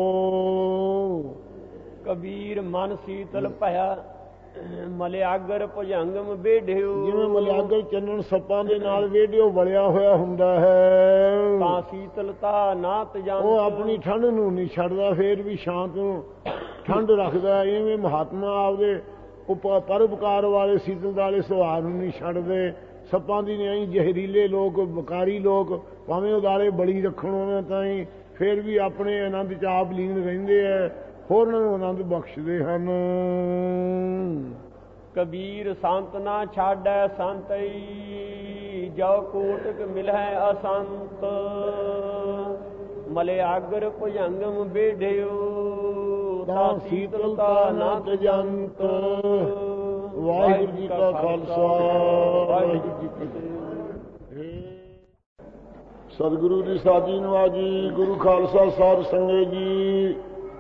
ਕਬੀਰ ਮਨ ਸੀਤਲ ਭਇਆ, ਮਲਿਆਗਰ ਭੁਜੰਗਮ ਬੇਢਿਓ। ਜਿਵੇਂ ਮਲਿਆਗਰ ਚੰਨਣ ਸੱਪਾਂ ਦੇ ਨਾਲ ਵੇਢਿਓ ਵਲਿਆ ਹੋਇਆ ਹੁੰਦਾ ਹੈ, ਤਾਂ ਸੀਤਲਤਾ ਨਾ ਤਜੰਤ। ਉਹ ਆਪਣੀ ਠੰਡ ਨੂੰ ਨਹੀਂ ਛੱਡਦਾ, ਫੇਰ ਵੀ ਸ਼ਾਂਤ ਨੂੰ ਠੰਡ ਰੱਖਦਾ। ਇਵੇਂ ਮਹਾਤਮਾ ਆਪਦੇ ਪਰਉਪਕਾਰ ਵਾਲੇ ਸੀਤਲ ਵਾਲੇ ਸੁਭਾਅ ਨੂੰ ਨਹੀਂ ਛੱਡਦੇ। ਸੱਪਾਂ ਦੀ ਨਹੀਂ ਜ਼ਹਿਰੀਲੇ ਲੋਕ, ਬਕਾਰੀ ਲੋਕ, ਭਾਵੇਂ ਉਦਾਲੇ ਬਲੀ ਰੱਖਣ ਉਹਨਾਂ ਤਾਈਂ, ਫੇਰ ਵੀ ਆਪਣੇ ਆਨੰਦ ਚ ਆਪ ਲੀਨ ਰਹਿੰਦੇ ਹੈ, ਹੋਰਾਂ ਨੂੰ ਆਨੰਦ ਬਖਸ਼ਦੇ ਹਨ। ਕਬੀਰ ਸੰਤ ਨਾ ਛਾੜੈ ਸੰਤਈ, ਜੋ ਕੋਟਿਕ ਮਿਲਹਿ ਅਸੰਤ। ਮਲਿਆਗਰ ਭੁਜੰਗਮ ਬੇਢਿਓ, ਤਾਂ ਸੀਤਲਤਾ ਨਾ ਤਜੰਤ। ਵਾਹਿਗੁਰੂ ਜੀ ਕਾ ਖਾਲਸਾ, ਵਾਹਿਗੁਰੂ ਜੀ ਕੀ ਫਤਿਹ। ਸਤਿਗੁਰੂ ਦੀ ਸਾਜੀ ਨਵਾਜੀ, ਗੁਰੂ ਖਾਲਸਾ ਸਾਧ ਸੰਗਤ ਜੀ।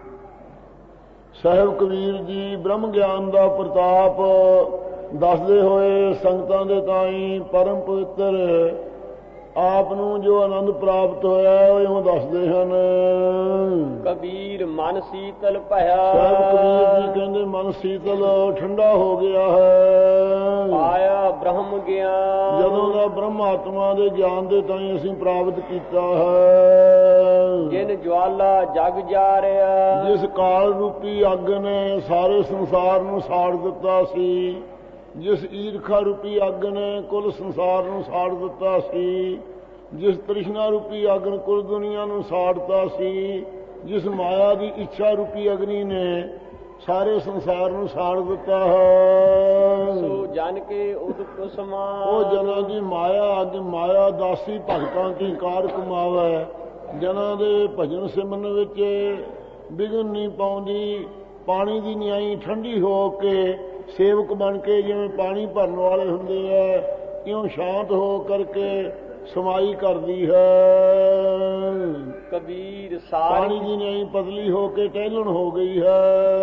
ਸਾਹਿਬ ਕਬੀਰ ਜੀ ਬ੍ਰਹਮ ਗਿਆਨ ਦਾ ਪ੍ਰਤਾਪ ਦੱਸਦੇ ਹੋਏ ਸੰਗਤਾਂ ਦੇ ਤਾਈਂ ਪਰਮ ਪਵਿੱਤਰ ਆਪ ਨੂੰ ਜੋ ਆਨੰਦ ਪ੍ਰਾਪਤ ਹੋਇਆ ਉਹ ਦੱਸਦੇ ਹਨ। ਕਬੀਰ ਮਨ ਸੀਤਲ ਭਇਆ। ਸਾਹਿਬ ਕਬੀਰ ਜੀ ਕਹਿੰਦੇ ਮਨ ਸੀਤਲ ਠੰਡਾ ਹੋ ਗਿਆ ਹੈ। ਪਾਇਆ ਬ੍ਰਹਮ ਗਿਆਨ। ਜਦੋਂ ਦਾ ਬ੍ਰਹਮ ਆਤਮਾ ਦੇ ਗਿਆਨ ਦੇ ਤਾਈਂ ਅਸੀਂ ਪ੍ਰਾਪਤ ਕੀਤਾ ਹੈ। ਜਿਨ ਜਵਾਲਾ ਜਗ ਜਾਰਿਆ। ਜਿਸ ਕਾਲ ਰੂਪੀ ਅੱਗ ਨੇ ਸਾਰੇ ਸੰਸਾਰ ਨੂੰ ਸਾੜ ਦਿੱਤਾ ਸੀ, ਜਿਸ ਈਰਖਾ ਰੂਪੀ ਅੱਗ ਨੇ ਕੁੱਲ ਸੰਸਾਰ ਨੂੰ ਸਾੜ ਦਿੱਤਾ ਸੀ, ਜਿਸ ਤ੍ਰਿਸ਼ਨਾ ਰੂਪੀ ਅੱਗ ਨੇ ਕੁੱਲ ਦੁਨੀਆ ਨੂੰ ਸਾੜਤਾ ਸੀ, ਜਿਸ ਮਾਇਆ ਦੀ ਇੱਛਾ ਰੂਪੀ ਅਗਨੀ ਨੇ ਸਾਰੇ ਸੰਸਾਰ ਨੂੰ ਸਾੜ ਦਿੱਤਾ ਹੈ। ਸੋ ਜਨ ਕੇ ਉਦਕ ਸਮਾਨ। ਉਹ ਜਨਾਂ ਦੀ ਮਾਇਆ ਅੱਗ ਮਾਇਆ ਦਾਸੀ ਭਗਤਾਂ ਕੀ ਕਾਰ ਕਮਾਵੇ। ਜਨਾਂ ਦੇ ਭਜਨ ਸਿਮਰਨ ਵਿੱਚ ਵਿਘਨ ਨਹੀਂ ਪਾਉਂਦੀ। ਪਾਣੀ ਦੀ ਨਿਆਈ ਠੰਡੀ ਹੋ ਕੇ ਸੇਵਕ ਬਣ ਕੇ ਜਿਵੇਂ ਪਾਣੀ ਭਰਨ ਵਾਲੇ ਹੁੰਦੇ ਹੈ, ਇਉਂ ਸ਼ਾਂਤ ਹੋ ਕਰਕੇ ਸਮਾਈ ਕਰਦੀ ਹੈ। ਕਬੀਰ ਪਾਣੀ ਦੀ ਨਿਆਈ ਪਤਲੀ ਹੋ ਕੇ ਟਹਿਲਣ ਹੋ ਗਈ ਹੈ।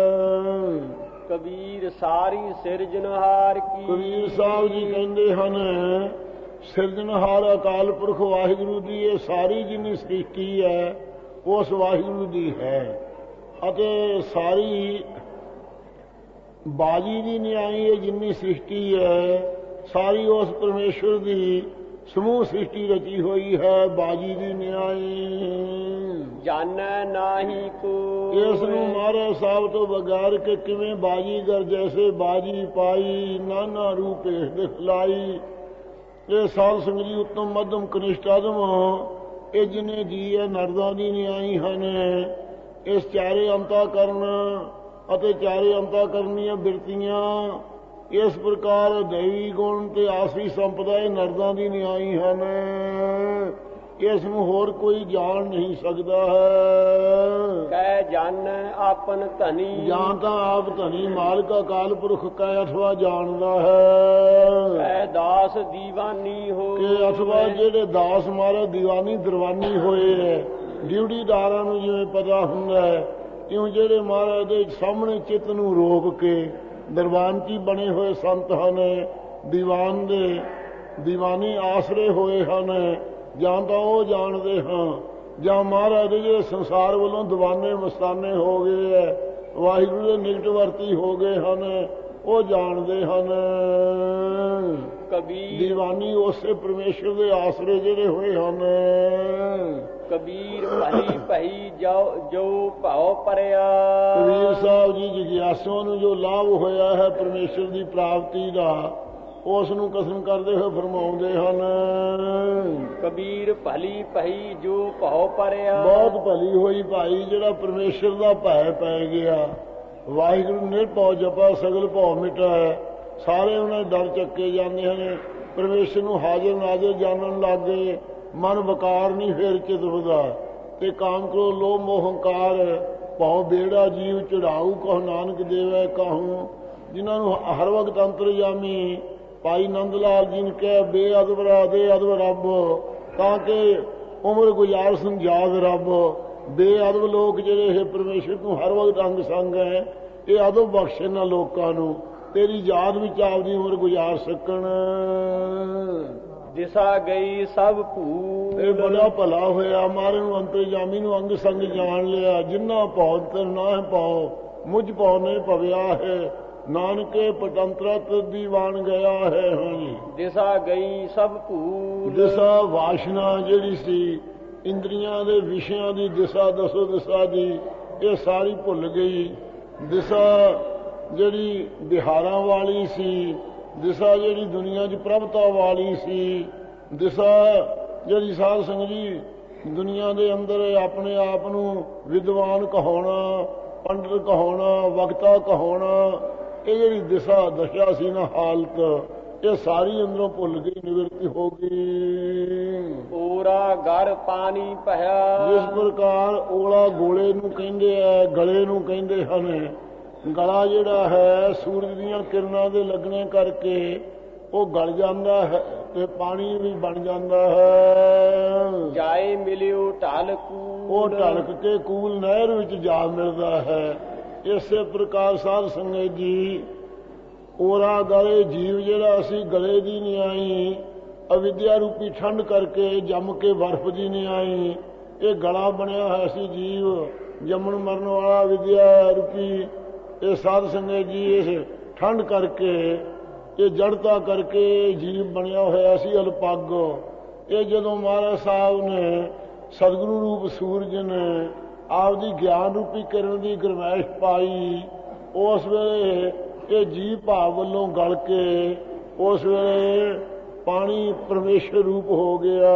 ਕਬੀਰ ਸਾਰੀ ਸਿਰਜਣਹਾਰ ਕੀ। ਕਬੀਰ ਸਾਹਿਬ ਜੀ ਕਹਿੰਦੇ ਹਨ ਸਿਰਜਣਹਾਰ ਅਕਾਲ ਪੁਰਖ ਵਾਹਿਗੁਰੂ ਦੀ ਇਹ ਸਾਰੀ ਜਿੰਨੀ ਸ੍ਰਿਸ਼ਟੀ ਹੈ ਉਸ ਵਾਹਿਗੁਰੂ ਦੀ ਹੈ, ਅਤੇ ਸਾਰੀ ਬਾਜੀ ਦੀ ਨਿਆਈ ਇਹ ਜਿੰਨੀ ਸ੍ਰਿਸ਼ਟੀ ਹੈ ਸਾਰੀ ਉਸ ਪਰਮੇਸ਼ਵਰ ਦੀ ਸਮੂਹ ਸ੍ਰਿਸ਼ਟੀ ਰਚੀ ਹੋਈ ਹੈ। ਬਾਜੀ ਦੀ ਨਿਆਈ ਜਾਣੈ ਨਾਹੀ ਕੋ। ਇਸ ਨੂੰ ਮਹਾਰਾਜ ਸਾਹਿਬ ਤੋਂ ਬਗੈਰ ਕਿ ਕਿਵੇਂ ਬਾਜੀਗਰ ਜੈਸੇ ਬਾਜੀ ਪਾਈ, ਨਾਨਾ ਰੂਪ ਦਿਖਲਾਈ। ਇਹ ਸਾਧ ਸੰਗਤ ਜੀ ਉੱਤਮ ਮੱਧਮ ਕਨਿਸ਼ਟ ਆਦਮ ਇਹ ਜਿਨੇ ਜੀ ਹੈ ਨਰਦਾਂ ਦੀ ਨਿਆਈ ਹਨ। ਇਸ ਚਾਰੇ ਅੰਤਾ ਕਰਨ ਅਤੇ ਚਾਰੇ ਅੰਤਾ ਕਰਨੀਆਂ ਬਿਰਤੀਆਂ ਇਸ ਪ੍ਰਕਾਰ ਦੇਵੀ ਗੁਣ ਤੇ ਆਸਰੀ ਸੰਪਦਾ ਇਹ ਨਰਦਾਂ ਦੀ ਨਿਆਈ ਹਨ। ਇਸ ਨੂੰ ਹੋਰ ਕੋਈ ਜਾਣ ਨਹੀਂ ਸਕਦਾ ਹੈ। ਕਹਿ ਜਨ ਆਪਨ ਧਨੀ, ਜਾਂ ਤਾਂ ਆਪ ਧਨੀ ਮਾਲਕ ਅਕਾਲ ਪੁਰਖ ਕਹਿ ਅਥਵਾ ਜਾਣਦਾ ਹੈ। ਕਹਿ ਦਾਸ ਦੀਵਾਨੀ ਹੋ, ਕਿ ਅਥਵਾ ਜਿਹੜੇ ਦਾਸ ਮਹਾਰਾਜ ਦੀਵਾਨੀ ਦਰਵਾਨੀ ਹੋਏ ਹੈ। ਡਿਊਟੀਦਾਰਾਂ ਨੂੰ ਜਿਵੇਂ ਪਤਾ ਹੁੰਦਾ ਹੈ ਇਉਂ ਜਿਹੜੇ ਮਹਾਰਾਜ ਦੇ ਸਾਹਮਣੇ ਚਿੱਤ ਨੂੰ ਰੋਕ ਕੇ ਦਰਬਾਨਚੀ ਬਣੇ ਹੋਏ ਸੰਤ ਹਨ, ਦੀਵਾਨ ਦੇ ਦੀਵਾਨੀ ਆਸਰੇ ਹੋਏ ਹਨ। ਜਾਂ ਤਾਂ ਉਹ ਜਾਣਦੇ ਹਾਂ, ਜਾਂ ਮਹਾਰਾਜ ਦੇ ਜਿਹੜੇ ਸੰਸਾਰ ਵੱਲੋਂ ਦੀਵਾਨੇ ਮਸਤਾਨੇ ਹੋ ਗਏ ਹੈ, ਵਾਹਿਗੁਰੂ ਦੇ ਨਿਕਟ ਵਰਤੀ ਹੋ ਗਏ ਹਨ, ਉਹ ਜਾਣਦੇ ਹਨ। ਕਬੀਰ ਦੀਵਾਨੀ ਉਸੇ ਪਰਮੇਸ਼ਰ ਦੇ ਆਸਰੇ ਜਿਹੜੇ ਹੋਏ ਹਨ। ਕਬੀਰ ਭਲੀ ਭਈ ਜੋ ਜੋ ਭਾਉ ਪਰਿਆ। ਕਬੀਰ ਸਾਹਿਬ ਜੀ ਜਿਗਿਆਸੂਆਂ ਨੂੰ ਜੋ ਲਾਭ ਹੋਇਆ ਹੈ ਪਰਮੇਸ਼ਰ ਦੀ ਪ੍ਰਾਪਤੀ ਦਾ, ਉਸ ਨੂੰ ਕਥਨ ਕਰਦੇ ਹੋਏ ਫਰਮਾਉਂਦੇ ਹਨ। ਕਬੀਰ ਭਲੀ ਭਈ ਜੋ ਭਾਉ ਪਰਿਆ। ਬਹੁਤ ਭਲੀ ਹੋਈ ਭਾਈ ਜਿਹੜਾ ਪਰਮੇਸ਼ਰ ਦਾ ਭੈ ਪੈ ਗਿਆ। ਵਾਹਿਗੁਰੂ ਨਿਰਭਉ ਜਪਾ ਸਗਲ ਭਉ ਮਿਟਾਏ। ਸਾਰੇ ਉਹਨਾਂ ਡਰ ਚੱਕੇ ਜਾਂਦੇ ਹਨ। ਪਰਮੇਸ਼ਰ ਨੂੰ ਹਾਜ਼ਰ ਨਾਜ਼ਰ ਜਾਣਨ ਲੱਗ ਗਏ। ਮਨ ਵਕਾਰ ਨਹੀਂ ਫੇਰ ਚਿਤ ਵਧਾ ਤੇ ਕਾਮ ਕ੍ਰੋਧ ਲੋਭ ਮੋਹ ਹੰਕਾਰ ਭਉ ਬੇੜਾ ਜੀਵ ਚੜਾਊ ਕਹੁ ਨਾਨਕ ਦੇਵੈ ਕਾਹੂ। ਜਿਨ੍ਹਾਂ ਨੂੰ ਹਰ ਵਕਤ ਅੰਤਰਜਾਮੀ ਭਾਈ ਨੰਦ ਲਾਲ ਜੀ ਨੇ ਕਿਹਾ ਬੇਅਦਬਰਾ ਦੇ ਅਦਬ ਰੱਬ, ਤਾਂ ਕਿ ਉਮਰ ਗੁਜ਼ਾਰ ਸੰਜਾਦ ਰੱਬ। ਬੇਅਦਬ ਲੋਕ ਜਿਹੜੇ ਇਹ ਪਰਮੇਸ਼ਰ ਨੂੰ ਹਰ ਵਕਤ ਅੰਗ ਸੰਗ ਹੈ, ਇਹ ਅਦਬ ਬਖਸ਼ੇ ਨਾ ਲੋਕਾਂ ਨੂੰ, ਤੇਰੀ ਯਾਦ ਵਿੱਚ ਆਪਦੀ ਉਮਰ ਗੁਜ਼ਾਰ ਸਕਣ। ਦਿਸਾ ਗਈ ਸਭ ਭੂਲ। ਇਹ ਬੜਾ ਭਲਾ ਹੋਇਆ ਮਾਰੇ ਨੂੰ ਅੰਤਰਜਾਮੀ ਨੂੰ ਅੰਗ ਸੰਗ ਜਾਣ ਲਿਆ। ਜਿੰਨਾ ਭਉ ਤੇ ਨਾ ਪਾਓ ਮੁਝ ਭਉ ਨੇ ਭਵਿਆ ਹੈ, ਨਾਨਕੇ ਪਟੰਤਰਤ ਦੀਵਾਨ ਗਿਆ ਹੈ। ਹਾਂਜੀ ਦਿਸਾ ਗਈ ਸਭ ਭੂਲ। ਦਿਸ਼ਾ ਵਾਸ਼ਨਾ ਜਿਹੜੀ ਸੀ ਇੰਦਰੀਆਂ ਦੇ ਵਿਸ਼ਿਆਂ ਦੀ ਦਿਸ਼ਾ ਦਸੋ ਦਿਸ਼ਾ ਦੀ, ਇਹ ਸਾਰੀ ਭੁੱਲ ਗਈ। ਦਿਸ਼ਾ ਜਿਹੜੀ ਬਿਹਾਰਾਂ ਵਾਲੀ ਸੀ, ਦਿਸ਼ਾ ਜਿਹੜੀ ਦੁਨੀਆ 'ਚ ਪ੍ਰਭਤਾ ਵਾਲੀ ਸੀ, ਦਿਸ਼ਾ ਜਿਹੜੀ ਸਾਧ ਸੰਗਤ ਜੀ ਦੁਨੀਆ ਦੇ ਅੰਦਰ ਆਪਣੇ ਆਪ ਨੂੰ ਵਿਦਵਾਨ ਕਹਾਉਣਾ, ਪੰਡਤ ਕਹਾਉਣਾ, ਵਕਤਾ ਕਹਾਉਣਾ, ਇਹ ਜਿਹੜੀ ਦਿਸ਼ਾ ਦਸ਼ਾ ਸੀ ਨਾ ਹਾਲਤ, ਇਹ ਸਾਰੀ ਅੰਦਰੋਂ ਭੁੱਲ ਗਈ, ਨਿਵਰਤੀ ਹੋ ਗਈ। ਓਰਾ ਗੜ ਪਾਣੀ ਭਇਆ। ਜਿਸ ਪ੍ਰਕਾਰ ਓਲਾ ਗੋਲੇ ਨੂੰ ਕਹਿੰਦੇ ਆ, ਗਲੇ ਨੂੰ ਕਹਿੰਦੇ ਹਨ। ਗਲਾ ਜਿਹੜਾ ਹੈ ਸੂਰਜ ਦੀਆਂ ਕਿਰਨਾਂ ਦੇ ਲੱਗਣੇ ਕਰਕੇ ਉਹ ਗਲ ਜਾਂਦਾ ਹੈ ਤੇ ਪਾਣੀ ਵੀ ਬਣ ਜਾਂਦਾ ਹੈ। ਜਾਏ ਮਿਲਿਓ ਢਲ ਕੂਲ। ਉਹ ਢਲਕ ਕੇ ਕੂਲ ਨਹਿਰ ਵਿੱਚ ਜਾ ਮਿਲਦਾ ਹੈ। ਇਸੇ ਪ੍ਰਕਾਰ ਸਾਧ ਸੰਗਤ ਜੀ ਓਰਾ ਗਲੇ ਜੀਵ ਜਿਹੜਾ ਅਸੀਂ ਗਲੇ ਦੀ ਨਹੀਂ ਆਈ, ਅਵਿਦਿਆ ਰੂਪੀ ਠੰਡ ਕਰਕੇ ਜੰਮ ਕੇ ਬਰਫ਼ ਦੀ ਨਹੀਂ ਆਈ। ਇਹ ਗਲਾ ਬਣਿਆ ਹੋਇਆ ਸੀ ਜੀਵ, ਜੰਮਣ ਮਰਨ ਵਾਲਾ ਵਿਦਿਆ ਰੂਪੀ। ਇਹ ਸਾਧ ਸੰਗਤ ਜੀ ਇਸ ਠੰਡ ਕਰਕੇ, ਇਹ ਜੜਤਾ ਕਰਕੇ ਜੀਵ ਬਣਿਆ ਹੋਇਆ ਸੀ ਅਲਪੱਗ। ਇਹ ਜਦੋਂ ਮਹਾਰਾਜ ਸਾਹਿਬ ਨੇ ਸਤਿਗੁਰੂ ਰੂਪ ਸੂਰਜ ਨੇ ਆਪਦੀ ਗਿਆਨ ਰੂਪੀ ਕਿਰਨ ਦੀ ਗਰਮੈਸ਼ ਪਾਈ, ਉਸ ਵੇਲੇ ਇਹ ਜੀਵ ਭਾਵ ਵੱਲੋਂ ਗਲ ਕੇ ਉਸ ਵੇਲੇ ਪਾਣੀ ਪਰਮੇਸ਼ਰ ਰੂਪ ਹੋ ਗਿਆ।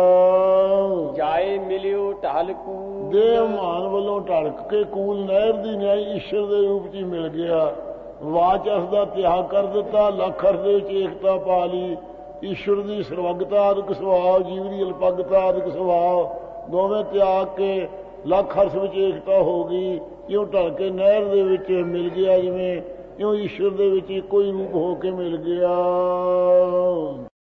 ਜਾਏ ਮਿਲਿਓ ਢਲ ਕੂਲ। ਦੇਹ ਮਾਨ ਵੱਲੋਂ ਢਲਕ ਕੇ ਕੂਲ ਨਹਿਰ ਦੀ ਨਿਆਈ ਈਸ਼ਰ ਦੇ ਰੂਪ 'ਚ ਹੀ ਮਿਲ ਗਿਆ। ਵਾਚ ਅਸ ਦਾ ਤਿਆਗ ਕਰ ਦਿੱਤਾ, ਲੱਖ ਅਰਥ ਦੇ ਵਿੱਚ ਏਕਤਾ ਪਾ ਲਈ। ਈਸ਼ਵਰ ਦੀ ਸਰਵਗਤਾ ਆਦਿਕ ਸੁਭਾਅ, ਜੀਵ ਦੀ ਅਲਪੱਗਤਾ ਆਦਿਕ ਸੁਭਾਅ, ਦੋਵੇਂ ਤਿਆਗ ਕੇ ਲੱਖ ਅਰਥ ਵਿੱਚ ਏਕਤਾ ਹੋ ਗਈ। ਇਉਂ ਢਲ ਕੇ ਨਹਿਰ ਦੇ ਵਿੱਚ ਮਿਲ ਗਿਆ, ਜਿਵੇਂ ਇਉਂ ਈਸ਼ਵਰ ਦੇ ਵਿੱਚ ਇੱਕੋ ਹੀ ਰੂਪ ਹੋ ਕੇ ਮਿਲ ਗਿਆ।